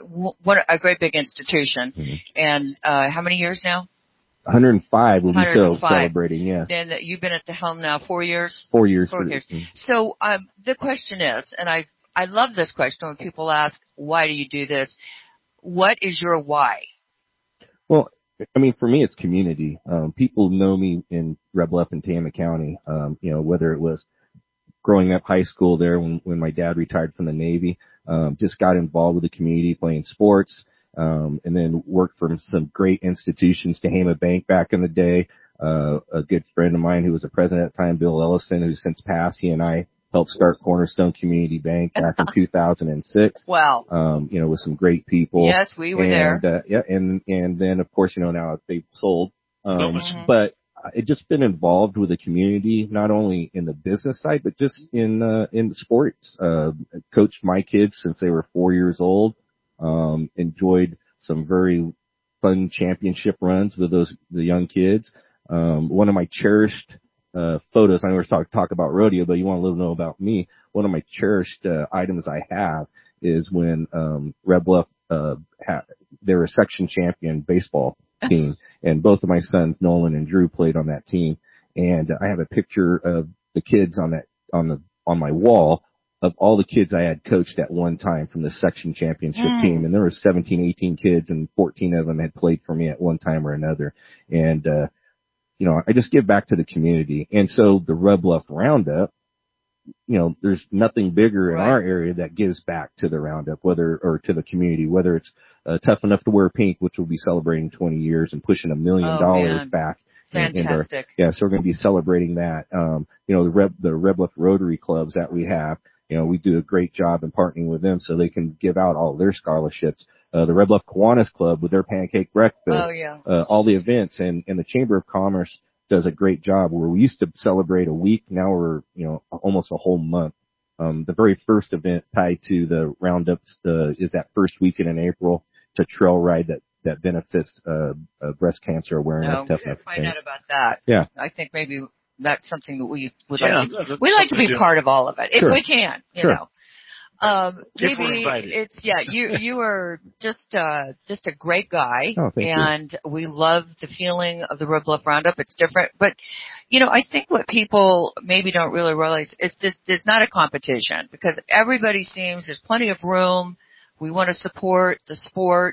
one a great big institution, Mm-hmm. and uh, how many years now? one hundred five will be so one hundred five. celebrating, yes. Then you've been at the helm now four years. Four years. Four for- years. mm. So um, the question is, and I I love this question when people ask, why do you do this? What is your why? Well, I mean, for me, it's community. Um, people know me in Red Bluff and Tama County. Um, you know, whether it was growing up high school there when, when my dad retired from the Navy, um, just got involved with the community playing sports, um, and then worked for some great institutions, Tehama Bank back in the day. Uh, a good friend of mine who was the president at the time, Bill Ellison, who's since passed, he and I helped start Cornerstone Community Bank back in two thousand six. Wow. Um, you know, with some great people. Yes, we were and, there. Uh, yeah, and, and then of course, you know, now they've sold. Um, Mm-hmm. but it just been involved with the community, not only in the business side, but just in, uh, in sports. Uh, coached my kids since they were four years old. Um, enjoyed some very fun championship runs with those, the young kids. Um, one of my cherished, uh, photos, I always talk, talk about rodeo, but you want a little know about me. One of my cherished, uh, items I have is when, um, Red Bluff, uh, ha- they were a section champion baseball team, and both of my sons, Nolan and Drew, played on that team. And I have a picture of the kids on that, on the, on my wall of all the kids I had coached at one time from the section championship Mm. team. And there were seventeen, eighteen kids, and fourteen of them had played for me at one time or another. And, uh, you know, I just give back to the community. And so the Red Bluff Roundup, you know, there's nothing bigger in Right. our area that gives back to the Roundup, whether, or to the community, whether it's uh, Tough Enough to Wear Pink, which will be celebrating twenty years and pushing a million Oh, dollars man. back. in- in our- Fantastic. yeah, so we're going to be celebrating that. Um, you know, the Red, the Red Bluff Rotary clubs that we have, you know, we do a great job in partnering with them so they can give out all their scholarships. Uh, the Red Bluff Kiwanis Club with their pancake breakfast, Oh, yeah. uh, all the events, and, and the Chamber of Commerce does a great job where we used to celebrate a week. Now we're, you know, almost a whole month. Um, the very first event tied to the Roundups, uh, is that first weekend in April. It's a trail ride that, that benefits, uh, uh breast cancer awareness. No, we Tough gotta Enough find Pink. out about that. Yeah. I think maybe that's something that we would Yeah, like to, that's we like to be something to do. part of all of it, if Sure. we can, you Sure. know. Um, If we're maybe invited. it's, yeah, you, you are just, uh, just a great guy. Oh, thank you. and we love the feeling of the Red Bluff Roundup. It's different, but, you know, I think what people maybe don't really realize is this, there's not a competition because everybody seems, there's plenty of room. We want to support the sport,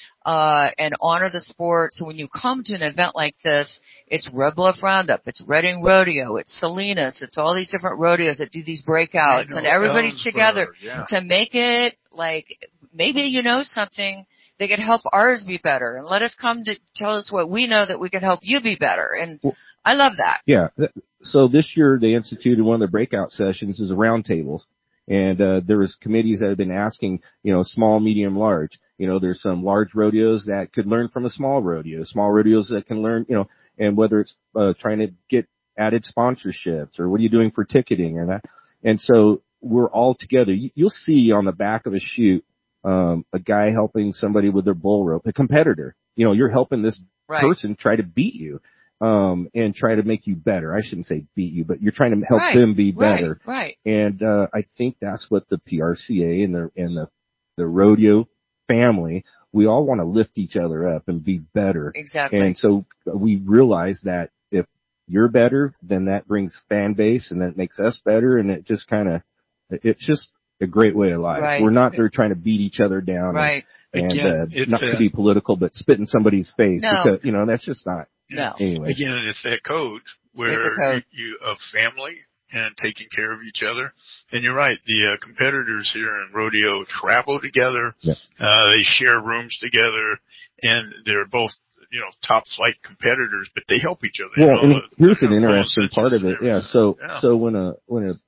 uh, and honor the sport. So when you come to an event like this, it's Red Bluff Roundup, it's Reading Rodeo, it's Salinas, it's all these different rodeos that do these breakouts, know, and everybody's Ellensburg, together yeah. to make it like maybe you know something that could help ours be better, and let us come to tell us what we know that we can help you be better. And Well, I love that. Yeah. th- So this year they instituted one of the breakout sessions is a roundtables. And, uh, there was committees that have been asking, you know, small, medium, large. You know, there's some large rodeos that could learn from a small rodeo, small rodeos that can learn, you know, and whether it's, uh, trying to get added sponsorships or what are you doing for ticketing or that. And so we're all together. You, you'll see on the back of a chute, um, a guy helping somebody with their bull rope, a competitor. You know, you're helping this Right. person try to beat you. Um, and try to make you better. I shouldn't say beat you, but you're trying to help Right, them be better. Right, right. And, uh, I think that's what the P R C A and the, and the, the rodeo family, we all want to lift each other up and be better. Exactly. And so we realize that if you're better, then that brings fan base and that makes us better. And it just kind of, it's just a great way of life. Right. We're not there trying to beat each other down. Right. And, and Again, uh, it's, not uh, to be political, but spit in somebody's face No. because, you know, that's just not. No. Anyway. Again, it's that code where It's a code. You, you of family and taking care of each other. And you're right, the uh, competitors here in rodeo travel together. Yeah. Uh, they share rooms together, and they're both, you know, top flight competitors, but they help each other. Well, you know, and here's an uh, interesting pole part of stitches it. Yeah. and So, everything. Yeah. so when a, when a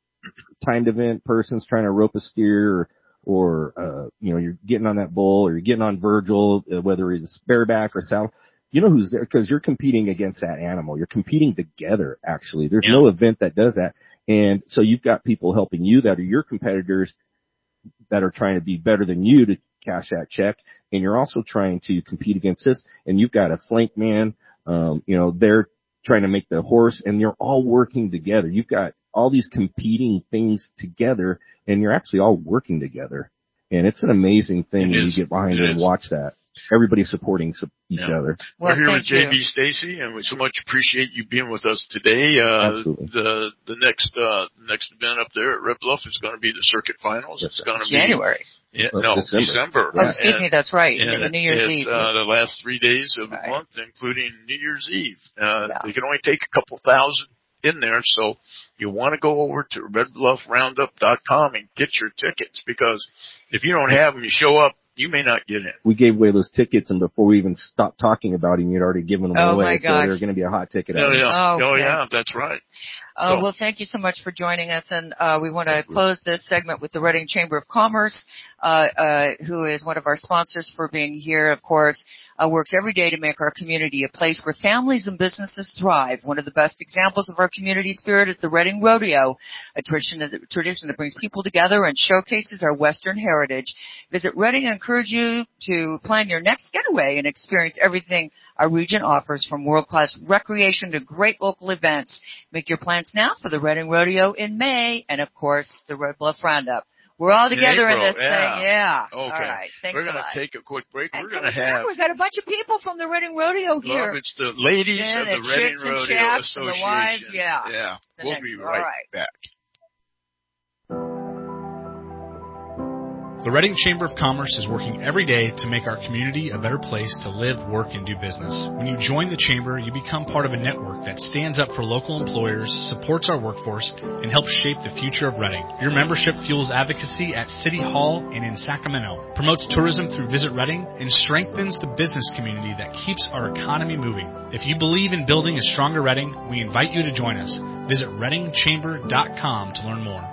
timed event person's trying to rope a steer or, or, uh, you know, you're getting on that bull or you're getting on Virgil, uh, whether it's bareback or saddle, you know who's there because you're competing against that animal. You're competing together, actually. There's Yeah. no event that does that. And so you've got people helping you that are your competitors that are trying to be better than you to cash that check. And you're also trying to compete against this. And you've got a flank man, um, you know, they're trying to make the horse and you're all working together. You've got all these competing things together and you're actually all working together. And it's an amazing thing It when is. you get behind It it and is. watch that. everybody's supporting each yeah. other. Well, We're here with J B Stacy, and we so much appreciate you being with us today. Uh, Absolutely. The the next uh, next event up there at Red Bluff is going to be the circuit finals. Yes, it's going to be January. Yeah, no, December. December. Oh, excuse and, me, that's right. And the New Year's it's, Eve. Uh, the last three days of right. the month, including New Year's Eve. Uh, yeah. They can only take a couple thousand in there, so you want to go over to red bluff roundup dot com and get your tickets, because if you don't have them, you show up, you may not get in. We gave away those tickets, and before we even stopped talking about them, you'd already given them oh away. My so gosh. they're going to be a hot ticket. Oh, yeah. Oh, oh okay. yeah, that's right. Uh, so, well, thank you so much for joining us, and uh, we want to close this segment with the Reading Chamber of Commerce, uh, uh, who is one of our sponsors for being here, of course, uh, works every day to make our community a place where families and businesses thrive. One of the best examples of our community spirit is the Reading Rodeo, a tradition, a tradition that brings people together and showcases our Western heritage. Visit Reading and encourage you to plan your next getaway and experience everything our region offers, from world-class recreation to great local events. Make your plans now for the Reading Rodeo in May, and of course, the Red Bluff Roundup. We're all together in, in this yeah. thing, yeah. Okay. All right, thanks We're a going lot. to take a quick break. And We're going to have. We've got a bunch of people from the Reading Rodeo here. Love, it's the ladies yeah, of the, the Reading chicks Rodeo and chaps Association. And the wives, yeah. Yeah. The we'll next, be all right, right back. The Reading Chamber of Commerce is working every day to make our community a better place to live, work, and do business. When you join the Chamber, you become part of a network that stands up for local employers, supports our workforce, and helps shape the future of Reading. Your membership fuels advocacy at City Hall and in Sacramento, promotes tourism through Visit Reading, and strengthens the business community that keeps our economy moving. If you believe in building a stronger Reading, we invite you to join us. Visit reading chamber dot com to learn more.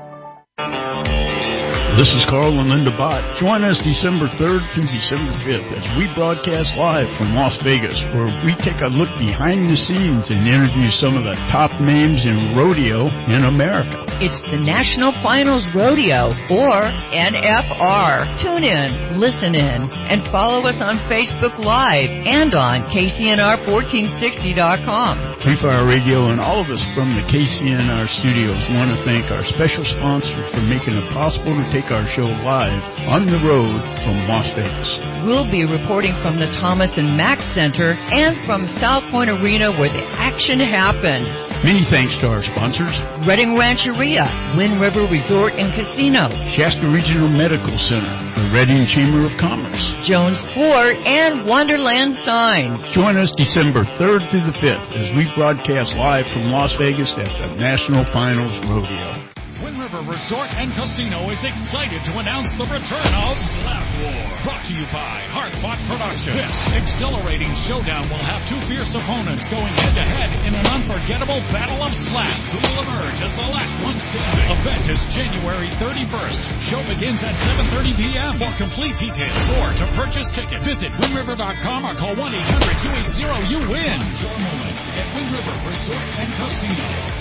This is Carl and Linda Bott. Join us December third through December fifth as we broadcast live from Las Vegas, where we take a look behind the scenes and interview some of the top names in rodeo in America. It's the National Finals Rodeo, or N F R. Tune in, listen in, and follow us on Facebook Live and on K C N R fourteen sixty dot com. Free Fire Radio and all of us from the K C N R studios want to thank our special sponsor for making it possible to take our show live on the road from Las Vegas. We'll be reporting from the Thomas and Mack Center and from South Point Arena, where the action happens. Many thanks to our sponsors: Reading Rancheria, Wind River Resort and Casino, Shasta Regional Medical Center, the Reading Chamber of Commerce, Jones Ford, and Wonderland Signs. Join us December third through the fifth as we broadcast live from Las Vegas at the National Finals Rodeo. Wind River Resort and Casino is excited to announce the return of Slap War. Brought to you by Hard Fought Productions. This exhilarating showdown will have two fierce opponents going head-to-head in an unforgettable battle of slaps. Who will emerge as the last one standing? Event is January thirty-first. Show begins at seven thirty p.m. For complete details or to purchase tickets, visit wind river dot com or call one eight hundred two eight zero you win. Your moment at Wind River Resort and Casino.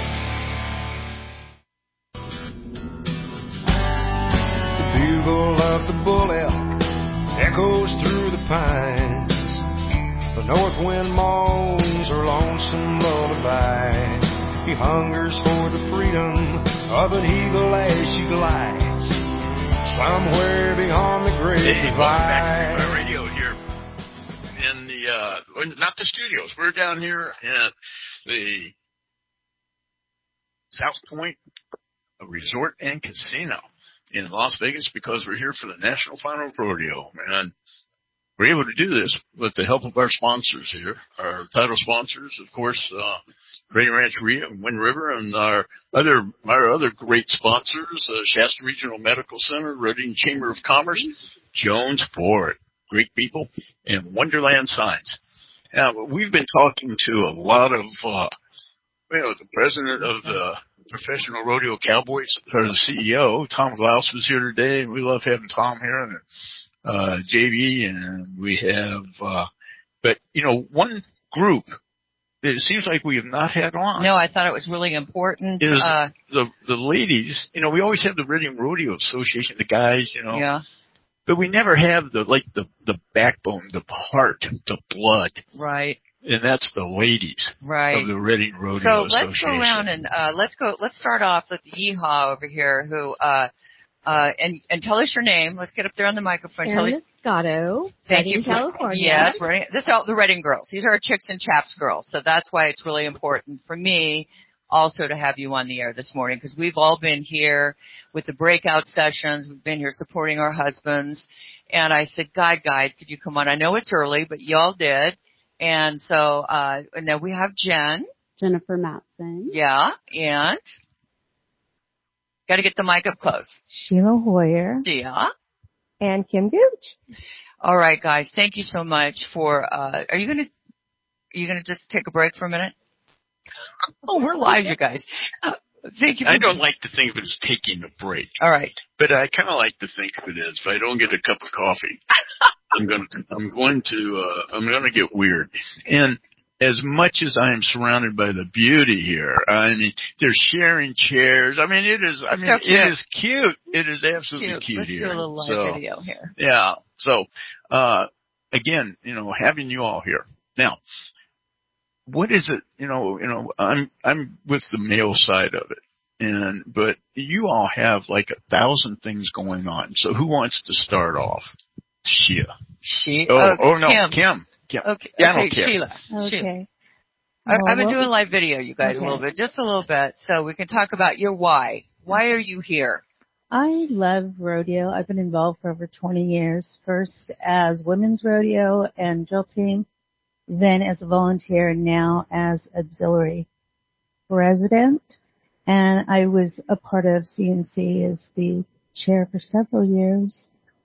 Bugle of the bull elk echoes through the pines. The north wind moans her lonesome lullaby. He hungers for the freedom of an eagle as she glides somewhere beyond the great hey, divide. Welcome back to my radio here in the uh, not the studios. We're down here at the South Point Resort and Casino in Las Vegas, because we're here for the National Final Rodeo, and we're able to do this with the help of our sponsors here, our title sponsors, of course, uh, Reading Rancheria and Wind River, and our other our other great sponsors, uh, Shasta Regional Medical Center, Reading Chamber of Commerce, Jones Ford, great people, and Wonderland Signs. Now, we've been talking to a lot of, uh, you know, the president of the Professional Rodeo Cowboys, or the C E O, Tom Glaus, was here today, and we love having Tom here, and uh, J V, and we have, uh, but, you know, one group that it seems like we have not had on. No, I thought it was really important. Is uh, the, the ladies, you know, we always have the Reading Rodeo Association, the guys, you know. Yeah. But we never have the, like, the, the backbone, the heart, the blood. Right. And that's the ladies right. of the Reading Rodeo so Association. So let's go around and uh, let's go. Let's start off with Yeehaw over here, who uh, Uh, and, and tell us your name. Let's get up there on the microphone. Tell Erin Moscato, Thank Redding, you for, California. Yes, Redding, this are the Redding girls. These are our Chicks and Chaps girls. So that's why it's really important for me also to have you on the air this morning, because we've all been here with the breakout sessions. We've been here supporting our husbands. And I said, God, guys, could you come on? I know it's early, but y'all did. And so, uh, and then we have Jen. Jennifer Matson. Yeah, and got to get the mic up close. Sheila Hoyer. Yeah. And Kim Gooch. All right, guys. Thank you so much for, uh, are you going to, are you going to just take a break for a minute? Oh, we're live, you guys. Uh, thank you. For I don't like to think of it as taking a break. All right. But I kind of like to think of it as if I don't get a cup of coffee, I'm going to, I'm going to, uh, I'm going to get weird. And as much as I am surrounded by the beauty here, I mean, they're sharing chairs. I mean, it is, I mean, so it is cute. It is absolutely cute, cute Let's here. do a little live so, video here. Yeah. So, uh, again, you know, having you all here. Now, what is it, you know, you know, I'm, I'm with the male side of it. And, but you all have like a thousand things going on. So who wants to start off? Sheila. She, oh, uh, oh no, Kim. Kim. Kim. Okay, Yeah, okay, Kim. Sheila. Okay. Sheila. I, I've been doing live video, you guys, okay. a little bit, just a little bit, so we can talk about your why. Why are you here? I love rodeo. I've been involved for over twenty years, first as women's rodeo and drill team, then as a volunteer, and now as auxiliary president. And I was a part of C N C as the chair for several years.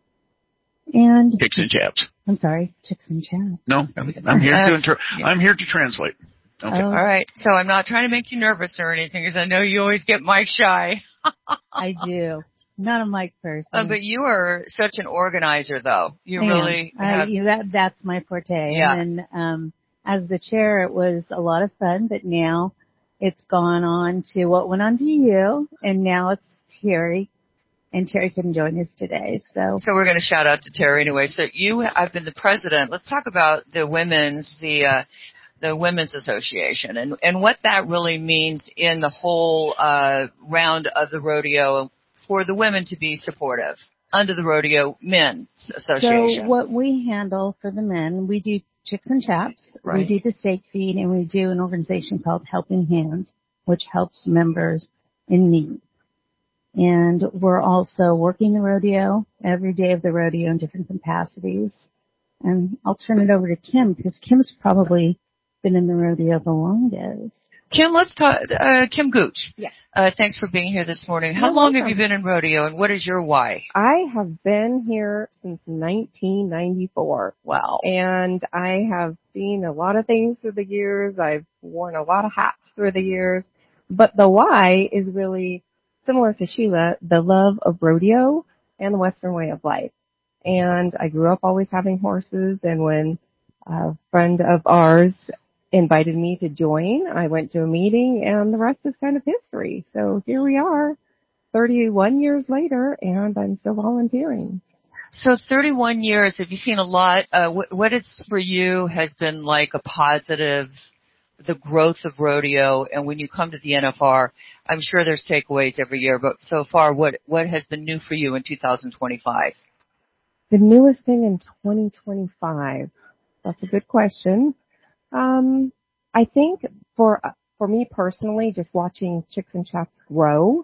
And Chicks and Chaps. I'm sorry, Chicks and Chaps. No, I'm, I'm here to inter- I'm here to translate. Okay. Oh. All right. So I'm not trying to make you nervous or anything, because I know you always get mic shy. I do. Not a mic person. Uh, but you are such an organizer, though. You I really am. have. I, you, that that's my forte. Yeah. And um, as the chair, it was a lot of fun. But now it's gone on to what went on to you, and now it's Terry. And Terry couldn't join us today, so. So we're going to shout out to Terry anyway. So you have been the president. Let's talk about the women's, the, uh, the Women's Association and, and what that really means in the whole, uh, round of the rodeo for the women to be supportive under the Rodeo Men's Association. So what we handle for the men, we do Chicks and Chaps, Right. we do the stake feed, and we do an organization called Helping Hands, which helps members in need. And we're also working the rodeo every day of the rodeo in different capacities. And I'll turn it over to Kim, because Kim's probably been in the rodeo the longest. Kim, let's talk, uh, Kim Gooch. Yes. Uh, thanks for being here this morning. How You're long welcome. have you been in rodeo, and what is your why? I have been here since nineteen ninety-four. Wow. And I have seen a lot of things through the years. I've worn a lot of hats through the years. But the why is really similar to Sheila, the love of rodeo and the Western way of life. And I grew up always having horses, and when a friend of ours invited me to join, I went to a meeting, and the rest is kind of history. So here we are, thirty-one years later, and I'm still volunteering. So thirty-one years, have you seen a lot? Uh, what, what it's for you has been like a positive, the growth of rodeo, and when you come to the N F R, I'm sure there's takeaways every year, but so far, what, what has been new for you in two thousand twenty-five? The newest thing in twenty twenty-five. That's a good question. Um, I think for, for me personally, just watching Chicks and Chaps grow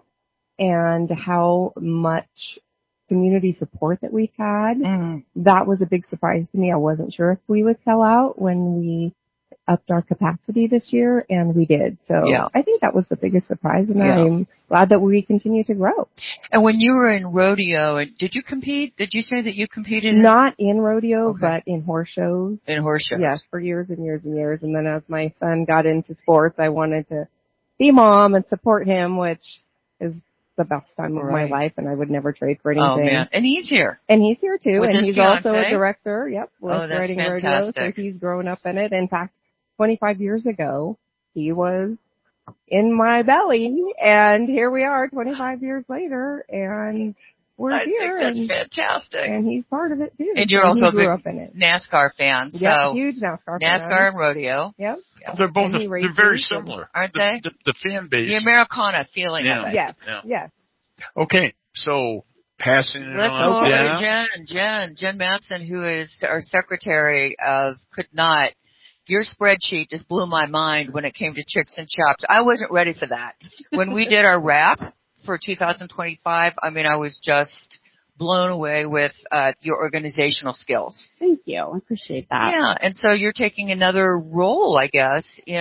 and how much community support that we've had, mm. that was a big surprise to me. I wasn't sure if we would sell out when we upped our capacity this year, and we did. So yeah. I think that was the biggest surprise, and yeah. I'm glad that we continue to grow. And when you were in rodeo, did you compete? Did you say that you competed? Not in rodeo, okay. but in horse shows. In horse shows. Yes, for years and years and years. And then as my son got into sports, I wanted to be mom and support him, which is the best time of right. my life, and I would never trade for anything. Oh, man. And he's here. And he's here, too. With and his he's fiance? also a director, yep, with oh, that's Riding fantastic. Rodeo, so he's grown up in it. In fact, twenty-five years ago, he was in my belly, and here we are twenty-five years later, and we're I here. think that's and, fantastic. And he's part of it, too. And you're so also he grew a up in it. big NASCAR fan. So yeah, huge NASCAR fan. NASCAR and rodeo. Yep. Yeah. They're both, the, they're very similar. Aren't the, they? The, the fan base. The Americana feeling yeah. of it. Yes, yeah. yes. Okay, so passing it Let's on go over down. to Jen. Jen, Jen Matson, who is our secretary of, could not, your spreadsheet just blew my mind when it came to Chicks and Chops. I wasn't ready for that. When we did our wrap for two thousand twenty-five, I mean, I was just blown away with uh your organizational skills. Thank you. I appreciate that. Yeah, and so you're taking another role, I guess,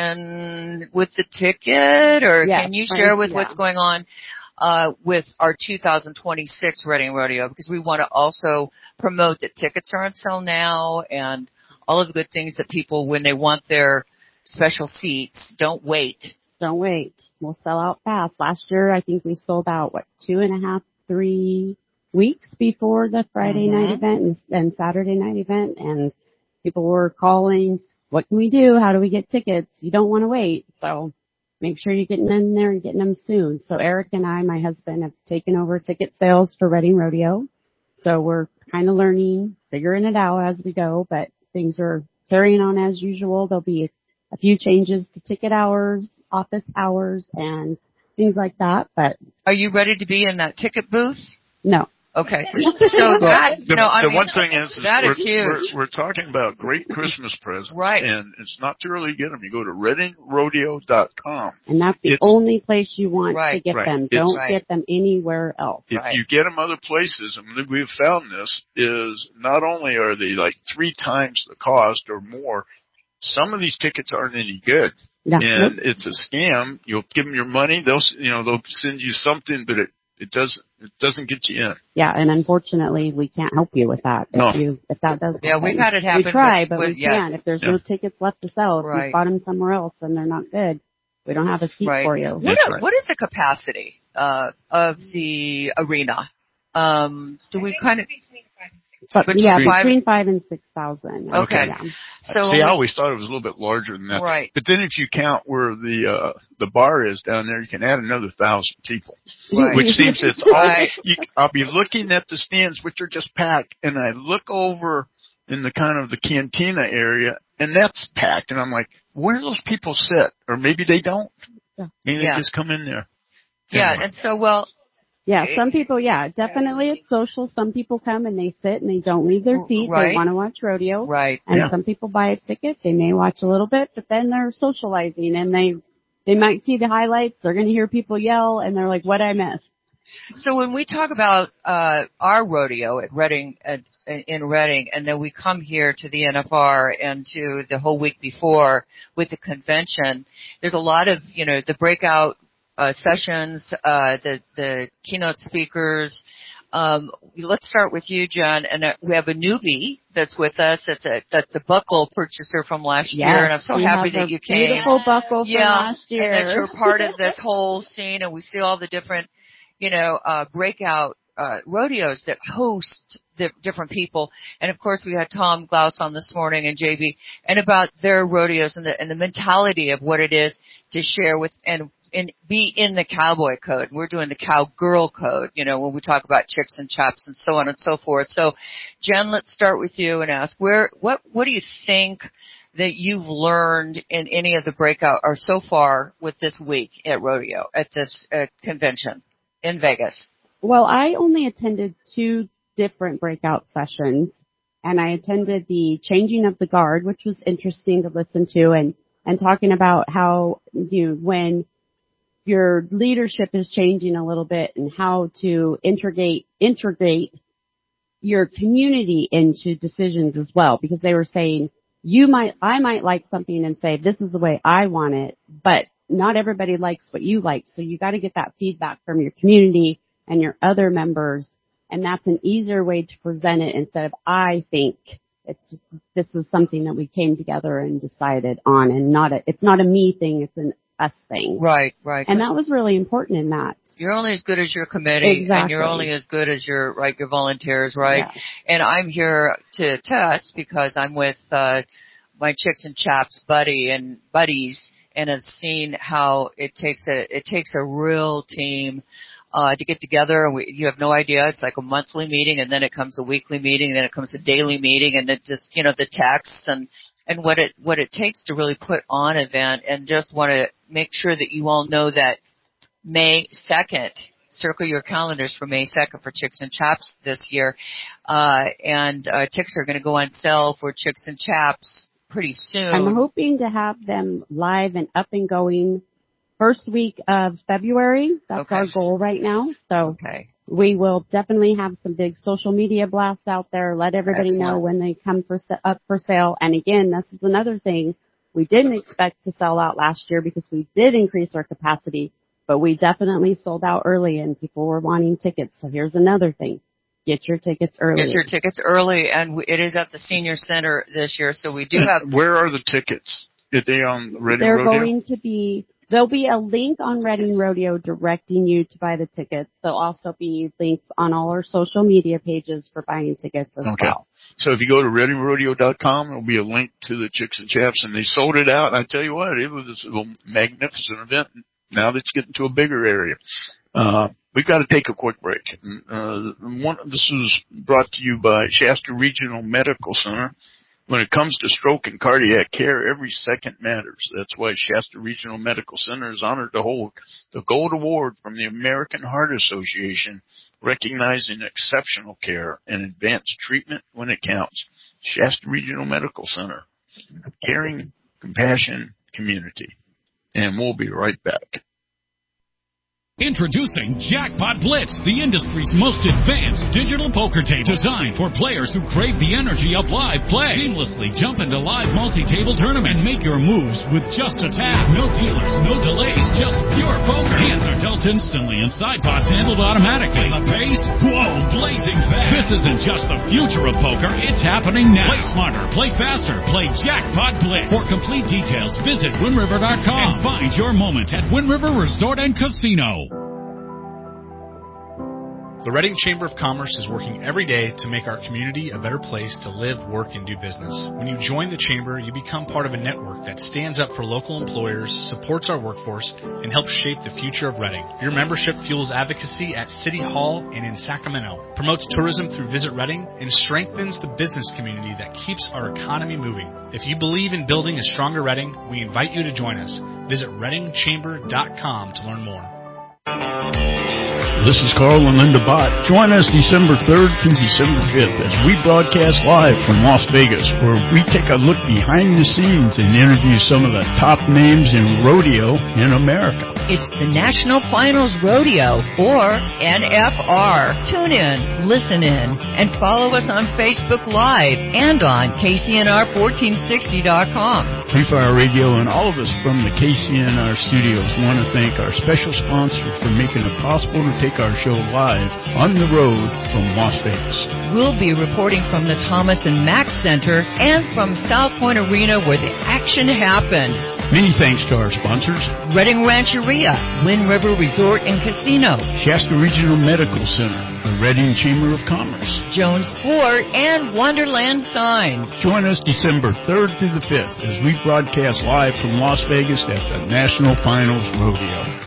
in with the ticket, or yes, can you right, share with yeah. what's going on uh with our two thousand twenty-six Reading Rodeo, because we want to also promote that tickets are on sale now and all of the good things that people, when they want their special seats, don't wait. Don't wait. We'll sell out fast. Last year, I think we sold out, what, two and a half, three weeks before the Friday mm-hmm. night event and, and Saturday night event, and people were calling, what can we do? How do we get tickets? You don't want to wait. So make sure you're getting in there and getting them soon. So Eric and I, my husband, have taken over ticket sales for Reading Rodeo. So we're kind of learning, figuring it out as we go, but things are carrying on as usual. There'll be a few changes to ticket hours, office hours, and things like that. But are you ready to be in that ticket booth? No. Okay. So that, the, no, I the mean, one thing is, is that we're, is huge. We're, we're talking about great Christmas presents. Right. And it's not too early to get them. You go to reading rodeo dot com. And that's the it's, only place you want right, to get right. them. It's, Don't right. get them anywhere else. If right. you get them other places, and we've found this, is not only are they like three times the cost or more, some of these tickets aren't any good. Yeah. And it's a scam. You'll give them your money. They'll, you know, they'll send you something, but it, it doesn't, it doesn't get you in. Yeah, and unfortunately, we can't help you with that. If no. you, if that does Yeah, happen. we've had it happen. We try, with, but with, we yes. can't. If there's yeah. no tickets left to sell, if right. you bought them somewhere else and they're not good, we don't have a seat right. for you. What, right. what is the capacity uh, of the arena? Um, do we kind of? But, between yeah, five, between five and six thousand. Okay. Yeah. So see, I always thought it was a little bit larger than that. Right. But then if you count where the uh the bar is down there, you can add another thousand people, right. which seems it's all. Right. You, I'll be looking at the stands, which are just packed, and I look over in the kind of the cantina area, and that's packed, and I'm like, where do those people sit? Or maybe they don't. Yeah. Maybe yeah. they just come in there. Yeah, Anyway. and so well. Yeah, some people, yeah, definitely it's social. Some people come and they sit and they don't leave their seat. Right. They want to watch rodeo. Right. And yeah. some people buy a ticket. They may watch a little bit, but then they're socializing and they, they might see the highlights. They're going to hear people yell and they're like, what I missed? So when we talk about, uh, our rodeo at Reading, at, in Reading, and then we come here to the N F R and to the whole week before with the convention, there's a lot of, you know, the breakout Uh, sessions, uh, the, the keynote speakers. Um, let's start with you, John. And uh, we have a newbie that's with us. That's a, that's a buckle purchaser from last yes, year. And I'm so happy that you came. Beautiful buckle from yeah, last year. And that you're part of this whole scene. And we see all the different, you know, uh, breakout, uh, rodeos that host the different people. And of course we had Tom Glaus on this morning and J B, and about their rodeos and the, and the mentality of what it is to share with, and and be in the cowboy code. We're doing the cowgirl code, you know, when we talk about chicks and chops and so on and so forth. So, Jen, let's start with you and ask where, what, what do you think that you've learned in any of the breakout or so far with this week at rodeo, at this uh, convention in Vegas? Well, I only attended two different breakout sessions, and I attended the changing of the guard, which was interesting to listen to, and, and talking about how, you know, when your leadership is changing a little bit and how to integrate, integrate your community into decisions as well, because they were saying you might, I might like something and say, this is the way I want it, but not everybody likes what you like. So you got to get that feedback from your community and your other members. And that's an easier way to present it instead of I think it's, this is something that we came together and decided on, and not a, it's not a me thing. It's an us thing. Right, right. And that was really important in that. You're only as good as your committee, exactly. and you're only as good as your, right, your volunteers, right? Yeah. And I'm here to test because I'm with, uh, my Chicks and Chops buddy and buddies, and have seen how it takes a, it takes a real team, uh, to get together. We, you have no idea. It's like a monthly meeting, and then it comes a weekly meeting, and then it comes a daily meeting, and then just, you know, the texts and, and what it, what it takes to really put on an event. And just want to make sure that you all know that May second, circle your calendars for May second for Chicks and Chaps this year. Uh, and uh, tickets are going to go on sale for Chicks and Chaps pretty soon. I'm hoping to have them live and up and going first week of February. That's Okay. our goal right now. So Okay. we will definitely have some big social media blasts out there. Let everybody Excellent. know when they come for up for sale. And again, this is another thing. We didn't expect to sell out last year because we did increase our capacity, but we definitely sold out early and people were wanting tickets. So here's another thing. Get your tickets early. Get your tickets early, and it is at the Senior Center this year, so we do have... Where are the tickets? Are they on Reading They're Rodeo? going to be... There'll be a link on Reading Rodeo directing you to buy the tickets. There'll also be links on all our social media pages for buying tickets as Okay. well. So if you go to reading rodeo dot com, there'll be a link to the Chicks and Chaps, and they sold it out. And I tell you what, it was a magnificent event. Now that it's getting to a bigger area. Uh, we've got to take a quick break. Uh, one, this is brought to you by Shasta Regional Medical Center. When it comes to stroke and cardiac care, every second matters. That's why Shasta Regional Medical Center is honored to hold the Gold Award from the American Heart Association, recognizing exceptional care and advanced treatment when it counts. Shasta Regional Medical Center, caring, compassion, community. And we'll be right back. Introducing Jackpot Blitz, the industry's most advanced digital poker table designed for players who crave the energy of live play. Seamlessly jump into live multi-table tournament and make your moves with just a tap. No dealers, no delays, just pure poker. Hands are dealt instantly and side pots handled automatically. The pace? Whoa, blazing fast. This isn't just the future of poker, it's happening now. Play smarter, play faster, play Jackpot Blitz. For complete details, visit Wind River dot com and find your moment at Wind River Resort and Casino. The Reading Chamber of Commerce is working every day to make our community a better place to live, work, and do business. When you join the Chamber, you become part of a network that stands up for local employers, supports our workforce, and helps shape the future of Reading. Your membership fuels advocacy at City Hall and in Sacramento, promotes tourism through Visit Reading, and strengthens the business community that keeps our economy moving. If you believe in building a stronger Reading, we invite you to join us. Visit reading chamber dot com to learn more. This is Carl and Linda Bott. Join us December third through December fifth as we broadcast live from Las Vegas, where we take a look behind the scenes and interview some of the top names in rodeo in America. It's the National Finals Rodeo, or N F R. Tune in, listen in, and follow us on Facebook Live and on K C N R fourteen sixty dot com. Free Fire Radio and all of us from the K C N R studios want to thank our special sponsors for making it possible to take our show live on the road from Las Vegas. We'll be reporting from the Thomas and Mack Center and from South Point Arena, where the action happens. Many thanks to our sponsors: Reading Rancheria, Wind River Resort and Casino, Shasta Regional Medical Center, the Reading Chamber of Commerce, Jones Ford, and Wonderland Signs. Join us December third through the fifth as we broadcast live from Las Vegas at the National Finals Rodeo.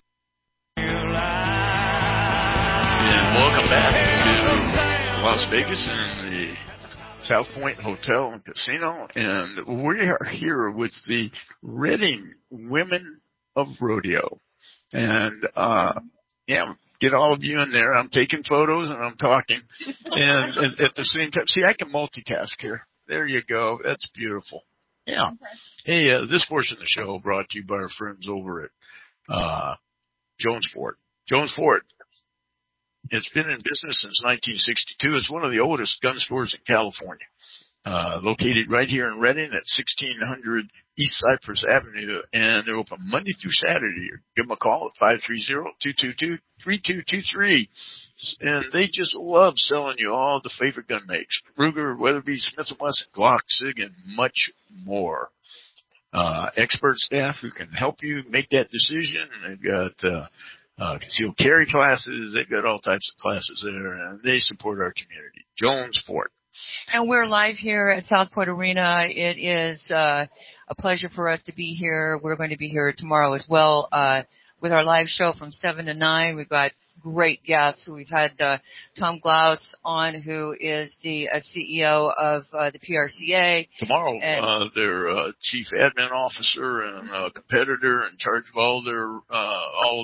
And welcome back to Las Vegas and the South Point Hotel and Casino. And we are here with the Reading Women of Rodeo. And, uh, yeah, get all of you in there. I'm taking photos and I'm talking. And, and at the same time, see, I can multitask here. There you go. That's beautiful. Yeah. Hey, uh, this portion of the show brought to you by our friends over at, uh, Jones Ford. Jones Ford. It's been in business since nineteen sixty-two. It's one of the oldest gun stores in California, uh, located right here in Reading at sixteen hundred East Cypress Avenue, and they're open Monday through Saturday. Give them a call at five three zero, two two two, three two two three. And they just love selling you all the favorite gun makes: Ruger, Weatherby, Smith and Wesson, Glock, SIG, and much more. Uh, expert staff who can help you make that decision. They've got, uh, Uh, concealed carry classes. They've got all types of classes there, and they support our community. Jones Fort. And we're live here at South Point Arena. It is uh, a pleasure for us to be here. We're going to be here tomorrow as well uh, with our live show from seven to nine. We've got great guests. We've had uh, Tom Glaus on, who is the uh, C E O of uh, the P R C A. Tomorrow, and, uh, their uh, chief admin officer and uh, competitor in charge of all their uh, all the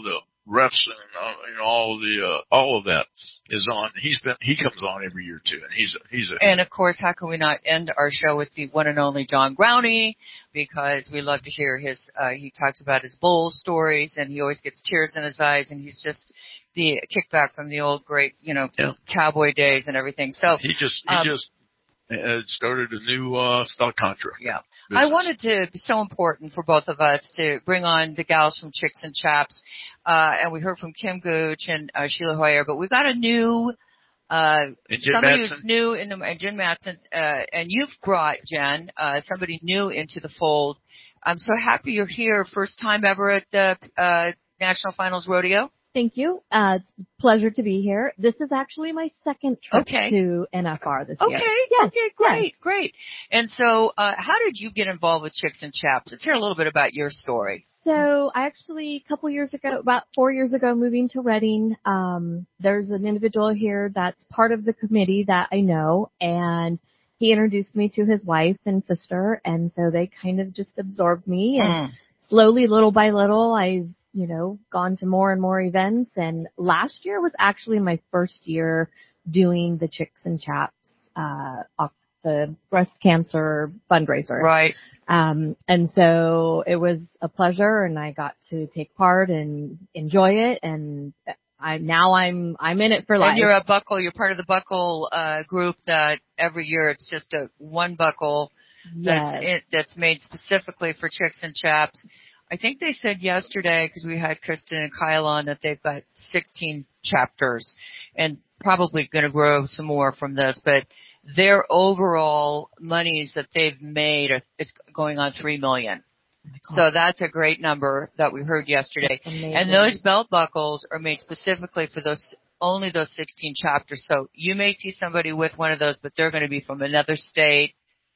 refs and uh, you know, all the uh, all of that is on. He's been he comes on every year too, and he's a, he's a and of course, how can we not end our show with the one and only John Growney, because we love to hear his. Uh, he talks about his bull stories, and he always gets tears in his eyes, and he's just the kickback from the old great, you know, yeah. cowboy days and everything. So he just he um, just uh, started a new uh, stock contract. Yeah. Business. I wanted to be so important for both of us to bring on the gals from Chicks and Chaps, uh, and we heard from Kim Gooch and uh, Sheila Hoyer, but we've got a new, uh, somebody Mattson. who's new in the, and Jen Mattson, uh, and you've brought, Jen, uh, somebody new into the fold. I'm so happy you're here. First time ever at the, uh, National Finals Rodeo. Thank you. Uh, it's a pleasure to be here. This is actually my second trip okay. to N F R this okay. year. Okay, yes. okay, great, yes. great. And so, uh, how did you get involved with Chicks and Chaps? Let's hear a little bit about your story. So, I actually, a couple years ago, about four years ago, moving to Reading, um, there's an individual here that's part of the committee that I know, and he introduced me to his wife and sister, and so they kind of just absorbed me, and mm. slowly, little by little, I've you know, gone to more and more events. And last year was actually my first year doing the Chicks and Chaps, uh, off the breast cancer fundraiser. Right. Um, and so it was a pleasure, and I got to take part and enjoy it. And I, now I'm, I'm in it for life. And you're a buckle, you're part of the buckle, uh, group that every year it's just a one buckle yes. that's it, that's made specifically for Chicks and Chaps. I think they said yesterday, because we had Kristen and Kyle on, that they've got sixteen chapters and probably going to grow some more from this. But their overall monies that they've made are, is going on three million dollars. Oh so that's a great number that we heard yesterday. And those belt buckles are made specifically for those only those sixteen chapters. So you may see somebody with one of those, but they're going to be from another state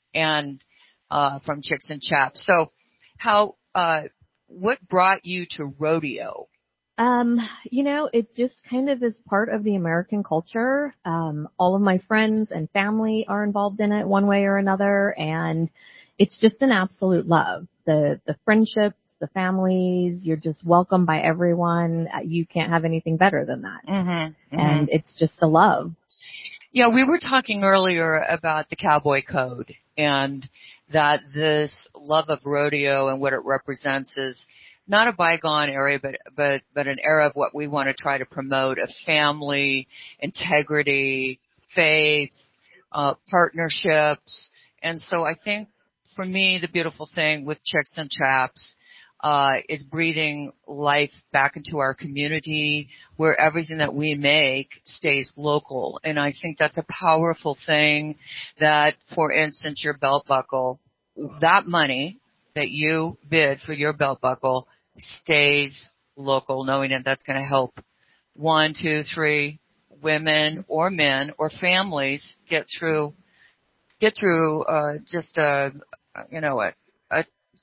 and uh from Chicks and Chaps. So how uh what brought you to rodeo? Um, you know, it just kind of is part of the American culture. Um, all of my friends and family are involved in it one way or another, and it's just an absolute love. The, the friendships, the families, you're just welcomed by everyone. You can't have anything better than that. Mm-hmm, mm-hmm. And it's just the love. Yeah, we were talking earlier about the cowboy code, and that this love of rodeo and what it represents is not a bygone area, but, but, but an era of what we want to try to promote, of family, integrity, faith, uh, partnerships. And so I think for me, the beautiful thing with Chicks and Chaps, uh, is breathing life back into our community where everything that we make stays local. And I think that's a powerful thing that, for instance, your belt buckle, that money that you bid for your belt buckle stays local, knowing that that's going to help one, two, three women or men or families get through, get through, uh, just a, you know, a, a,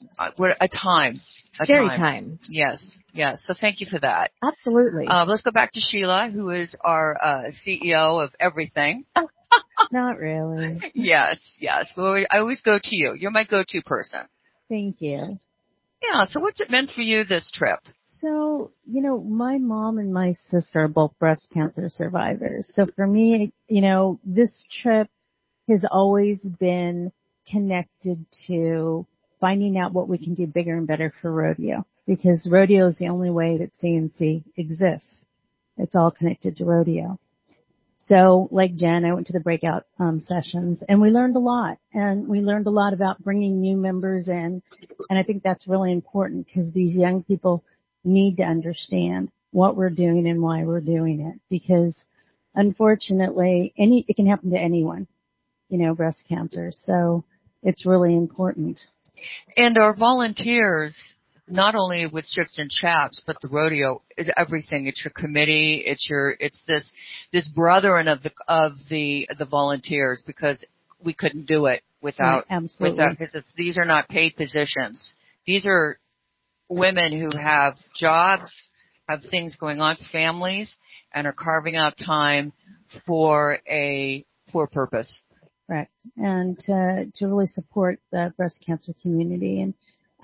a time. A Scary time. time. Yes, yes. So thank you for that. Absolutely. Uh, let's go back to Sheila, who is our uh, C E O of everything. Not really. Yes, yes. Well, I always go to you. You're my go-to person. Thank you. Yeah, so what's it meant for you this trip? So, you know, my mom and my sister are both breast cancer survivors. So for me, you know, this trip has always been connected to finding out what we can do bigger and better for rodeo, because rodeo is the only way that C N C exists. It's all connected to rodeo. So, like Jen, I went to the breakout um, sessions, and we learned a lot. And we learned a lot about bringing new members in, and I think that's really important because these young people need to understand what we're doing and why we're doing it. Because, unfortunately, any it can happen to anyone, you know, breast cancer. So, it's really important. And our volunteers, not only with Chicks and Chaps, but the rodeo is everything. It's your committee. It's your, it's this, this brethren of the, of the, the volunteers, because we couldn't do it without, right, absolutely. without, because these are not paid positions. These are women who have jobs, have things going on, families, and are carving out time for a, for a purpose. Correct. And to, to really support the breast cancer community. And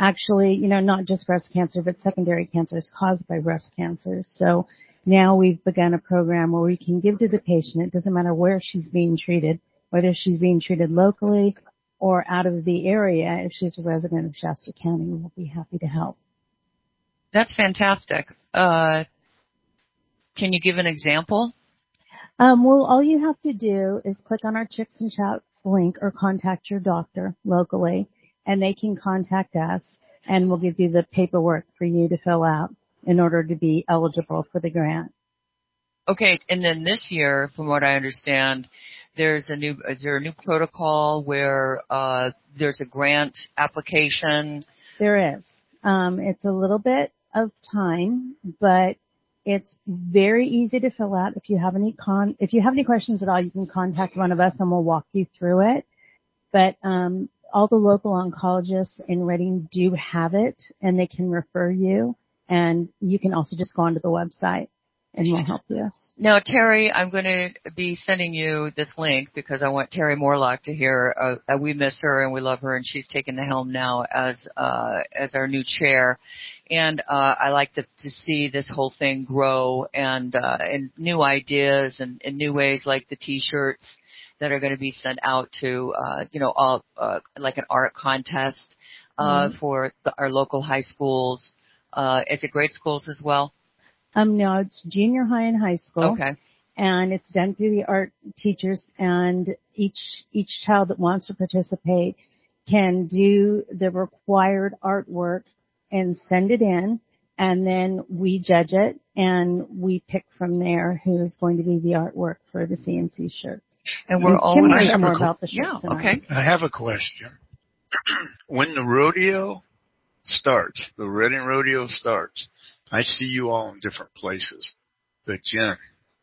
actually, you know, not just breast cancer, but secondary cancers caused by breast cancer. So now we've begun a program where we can give to the patient. It doesn't matter where she's being treated, whether she's being treated locally or out of the area. If she's a resident of Shasta County, we'll be happy to help. That's fantastic. Uh, can you give an example? Um, well, all you have to do is click on our Chicks and Chats link or contact your doctor locally, and they can contact us, and we'll give you the paperwork for you to fill out in order to be eligible for the grant. Okay, and then this year, from what I understand, there's a new is there a new protocol where uh, there's a grant application? There is. Um, it's a little bit of time, but it's very easy to fill out. If you have any con, if you have any questions at all, you can contact one of us and we'll walk you through it. But um, all the local oncologists in Redding do have it, and they can refer you. And you can also just go onto the website, and we'll help you. Now, Terry, I'm going to be sending you this link because I want Terry Morlock to hear. Uh, we miss her and we love her, and she's taking the helm now as uh, as our new chair. And uh, I like to, to see this whole thing grow and uh, and new ideas and, and new ways, like the T-shirts that are going to be sent out to uh, you know all uh, like an art contest uh, mm-hmm. for the, our local high schools. Uh, is it grade schools as well? Um, no, it's junior high and high school. Okay. And it's done through the art teachers, and each, each child that wants to participate can do the required artwork and send it in, and then we judge it, and we pick from there who's going to be the artwork for the C N C shirt. And we're and all Kim I have more a, about the shirts. Yeah, okay. I have a question. When the rodeo starts, the Redding Rodeo starts, I see you all in different places. But Jen,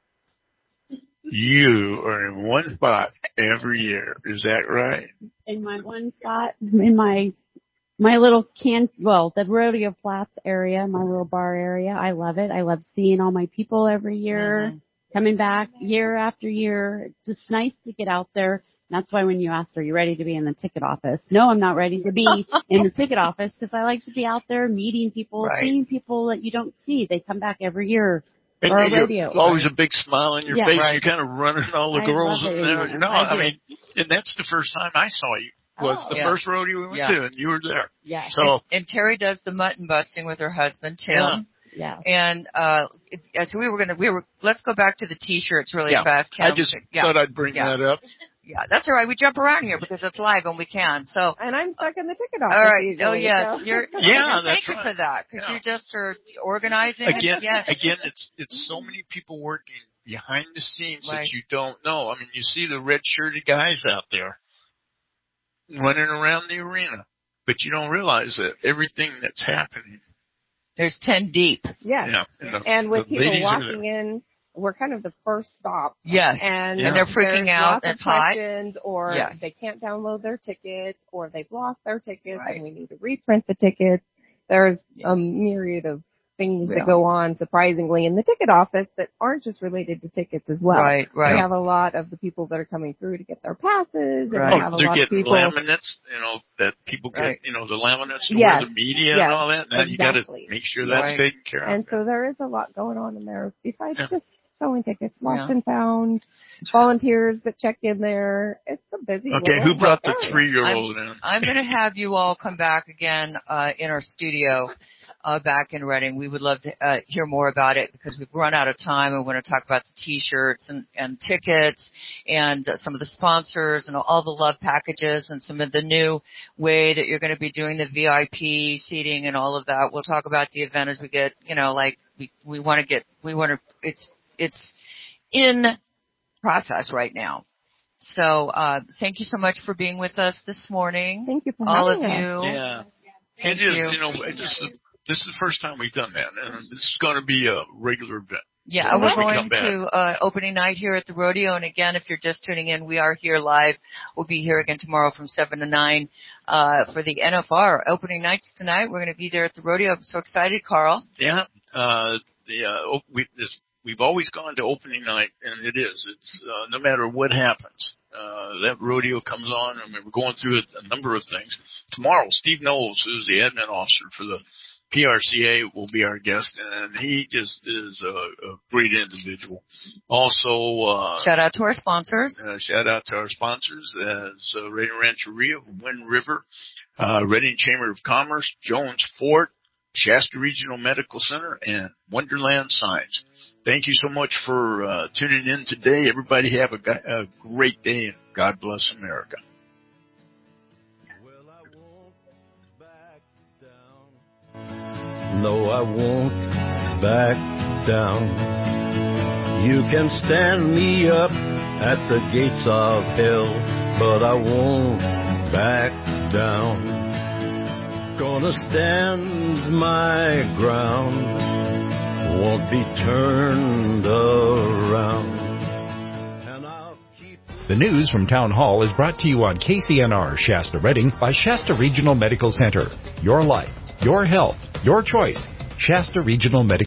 you are in one spot every year. Is that right? In my one spot, in my my little can, well, the Rodeo Flats area, my little bar area. I love it. I love seeing all my people every year, mm-hmm. coming back year after year. It's just nice to get out there. That's why when you asked, are you ready to be in the ticket office? No, I'm not ready to be in the ticket office because I like to be out there meeting people, right. seeing people that you don't see. They come back every year and for a rodeo. Always a big smile on your yeah, face. Right. You're kind of running all the I girls in there. there. No, I, I mean, and that's the first time I saw you. Was oh, the yeah. first rodeo we went yeah. to, and you were there. Yeah. So and, and Terry does the mutton busting with her husband Tim. Yeah. Yeah. And uh so we were gonna we were let's go back to the T-shirts really yeah. fast. Kim. I just yeah. thought I'd bring yeah. that up. Yeah, that's all right. We jump around here because it's live and we can. So and I'm stuck in the ticket office. All right. Usually, oh yes, so. you're. yeah, thank that's you right. for that because yeah. you just are organizing. Again, yes. again, it's it's so many people working behind the scenes right. that you don't know. I mean, you see the red shirted guys out there running around the arena, but you don't realize that everything that's happening. There's ten deep. Yes. Yeah. And, the, and with the people walking in, we're kind of the first stop. Yes. And, yeah. and they're freaking there's out. Lots That's of questions, hot. or yes. they can't download their tickets, or they've lost their tickets, right. and we need to reprint the tickets. There's a myriad of things yeah. that go on, surprisingly, in the ticket office that aren't just related to tickets as well. Right, right. We have a lot of the people that are coming through to get their passes. And right. we have oh, a they're lot getting of people. laminates, you know, that people get, right. you know, the laminates to yes. wear the media yes. and all that. Now exactly. you got to make sure that's right. taken care of. And so there is a lot going on in there besides yeah. just selling tickets, lost yeah. and found, volunteers that check in there. It's a busy Okay, who brought the area. three-year-old I'm, in? I'm going to have you all come back again uh, in our studio uh, back in Redding. We would love to uh, hear more about it because we've run out of time and we want to talk about the T-shirts and, and tickets and uh, some of the sponsors and all the love packages and some of the new way that you're going to be doing the V I P seating and all of that. We'll talk about the event as we get, you know, like we, we want to get, we want to, it's, it's in process right now. So, uh, thank you so much for being with us this morning. Thank you for all having of us. you. Yeah. Thank it is, you. you know, it just, this is the first time we've done that, and this is going to be a regular event. Yeah, we're going to uh, opening night here at the rodeo. And again, if you're just tuning in, we are here live. We'll be here again tomorrow from seven to nine uh, for the N F R opening nights tonight. We're going to be there at the rodeo. I'm so excited, Carl. Yeah. Uh, the uh, we, this we've always gone to opening night, and it is. It's uh, no matter what happens. Uh, that rodeo comes on. I mean, we're going through a, a number of things. Tomorrow, Steve Knowles, who's the admin officer for the P R C A, will be our guest, and he just is a, a great individual. Also, uh, shout out to our sponsors. Uh, shout out to our sponsors as uh, Redding Rancheria, Wind River, uh, Redding Chamber of Commerce, Jones Ford, Shasta Regional Medical Center, and Wonderland Signs. Thank you so much for uh, tuning in today. Everybody have a, a great day, and God bless America. No, I won't back down. You can stand me up at the gates of hell, but I won't back down. Gonna stand my ground, won't be turned around. The news from Town Hall is brought to you on K C N R Shasta Redding by Shasta Regional Medical Center. Your life, your health, your choice. Shasta Regional Medical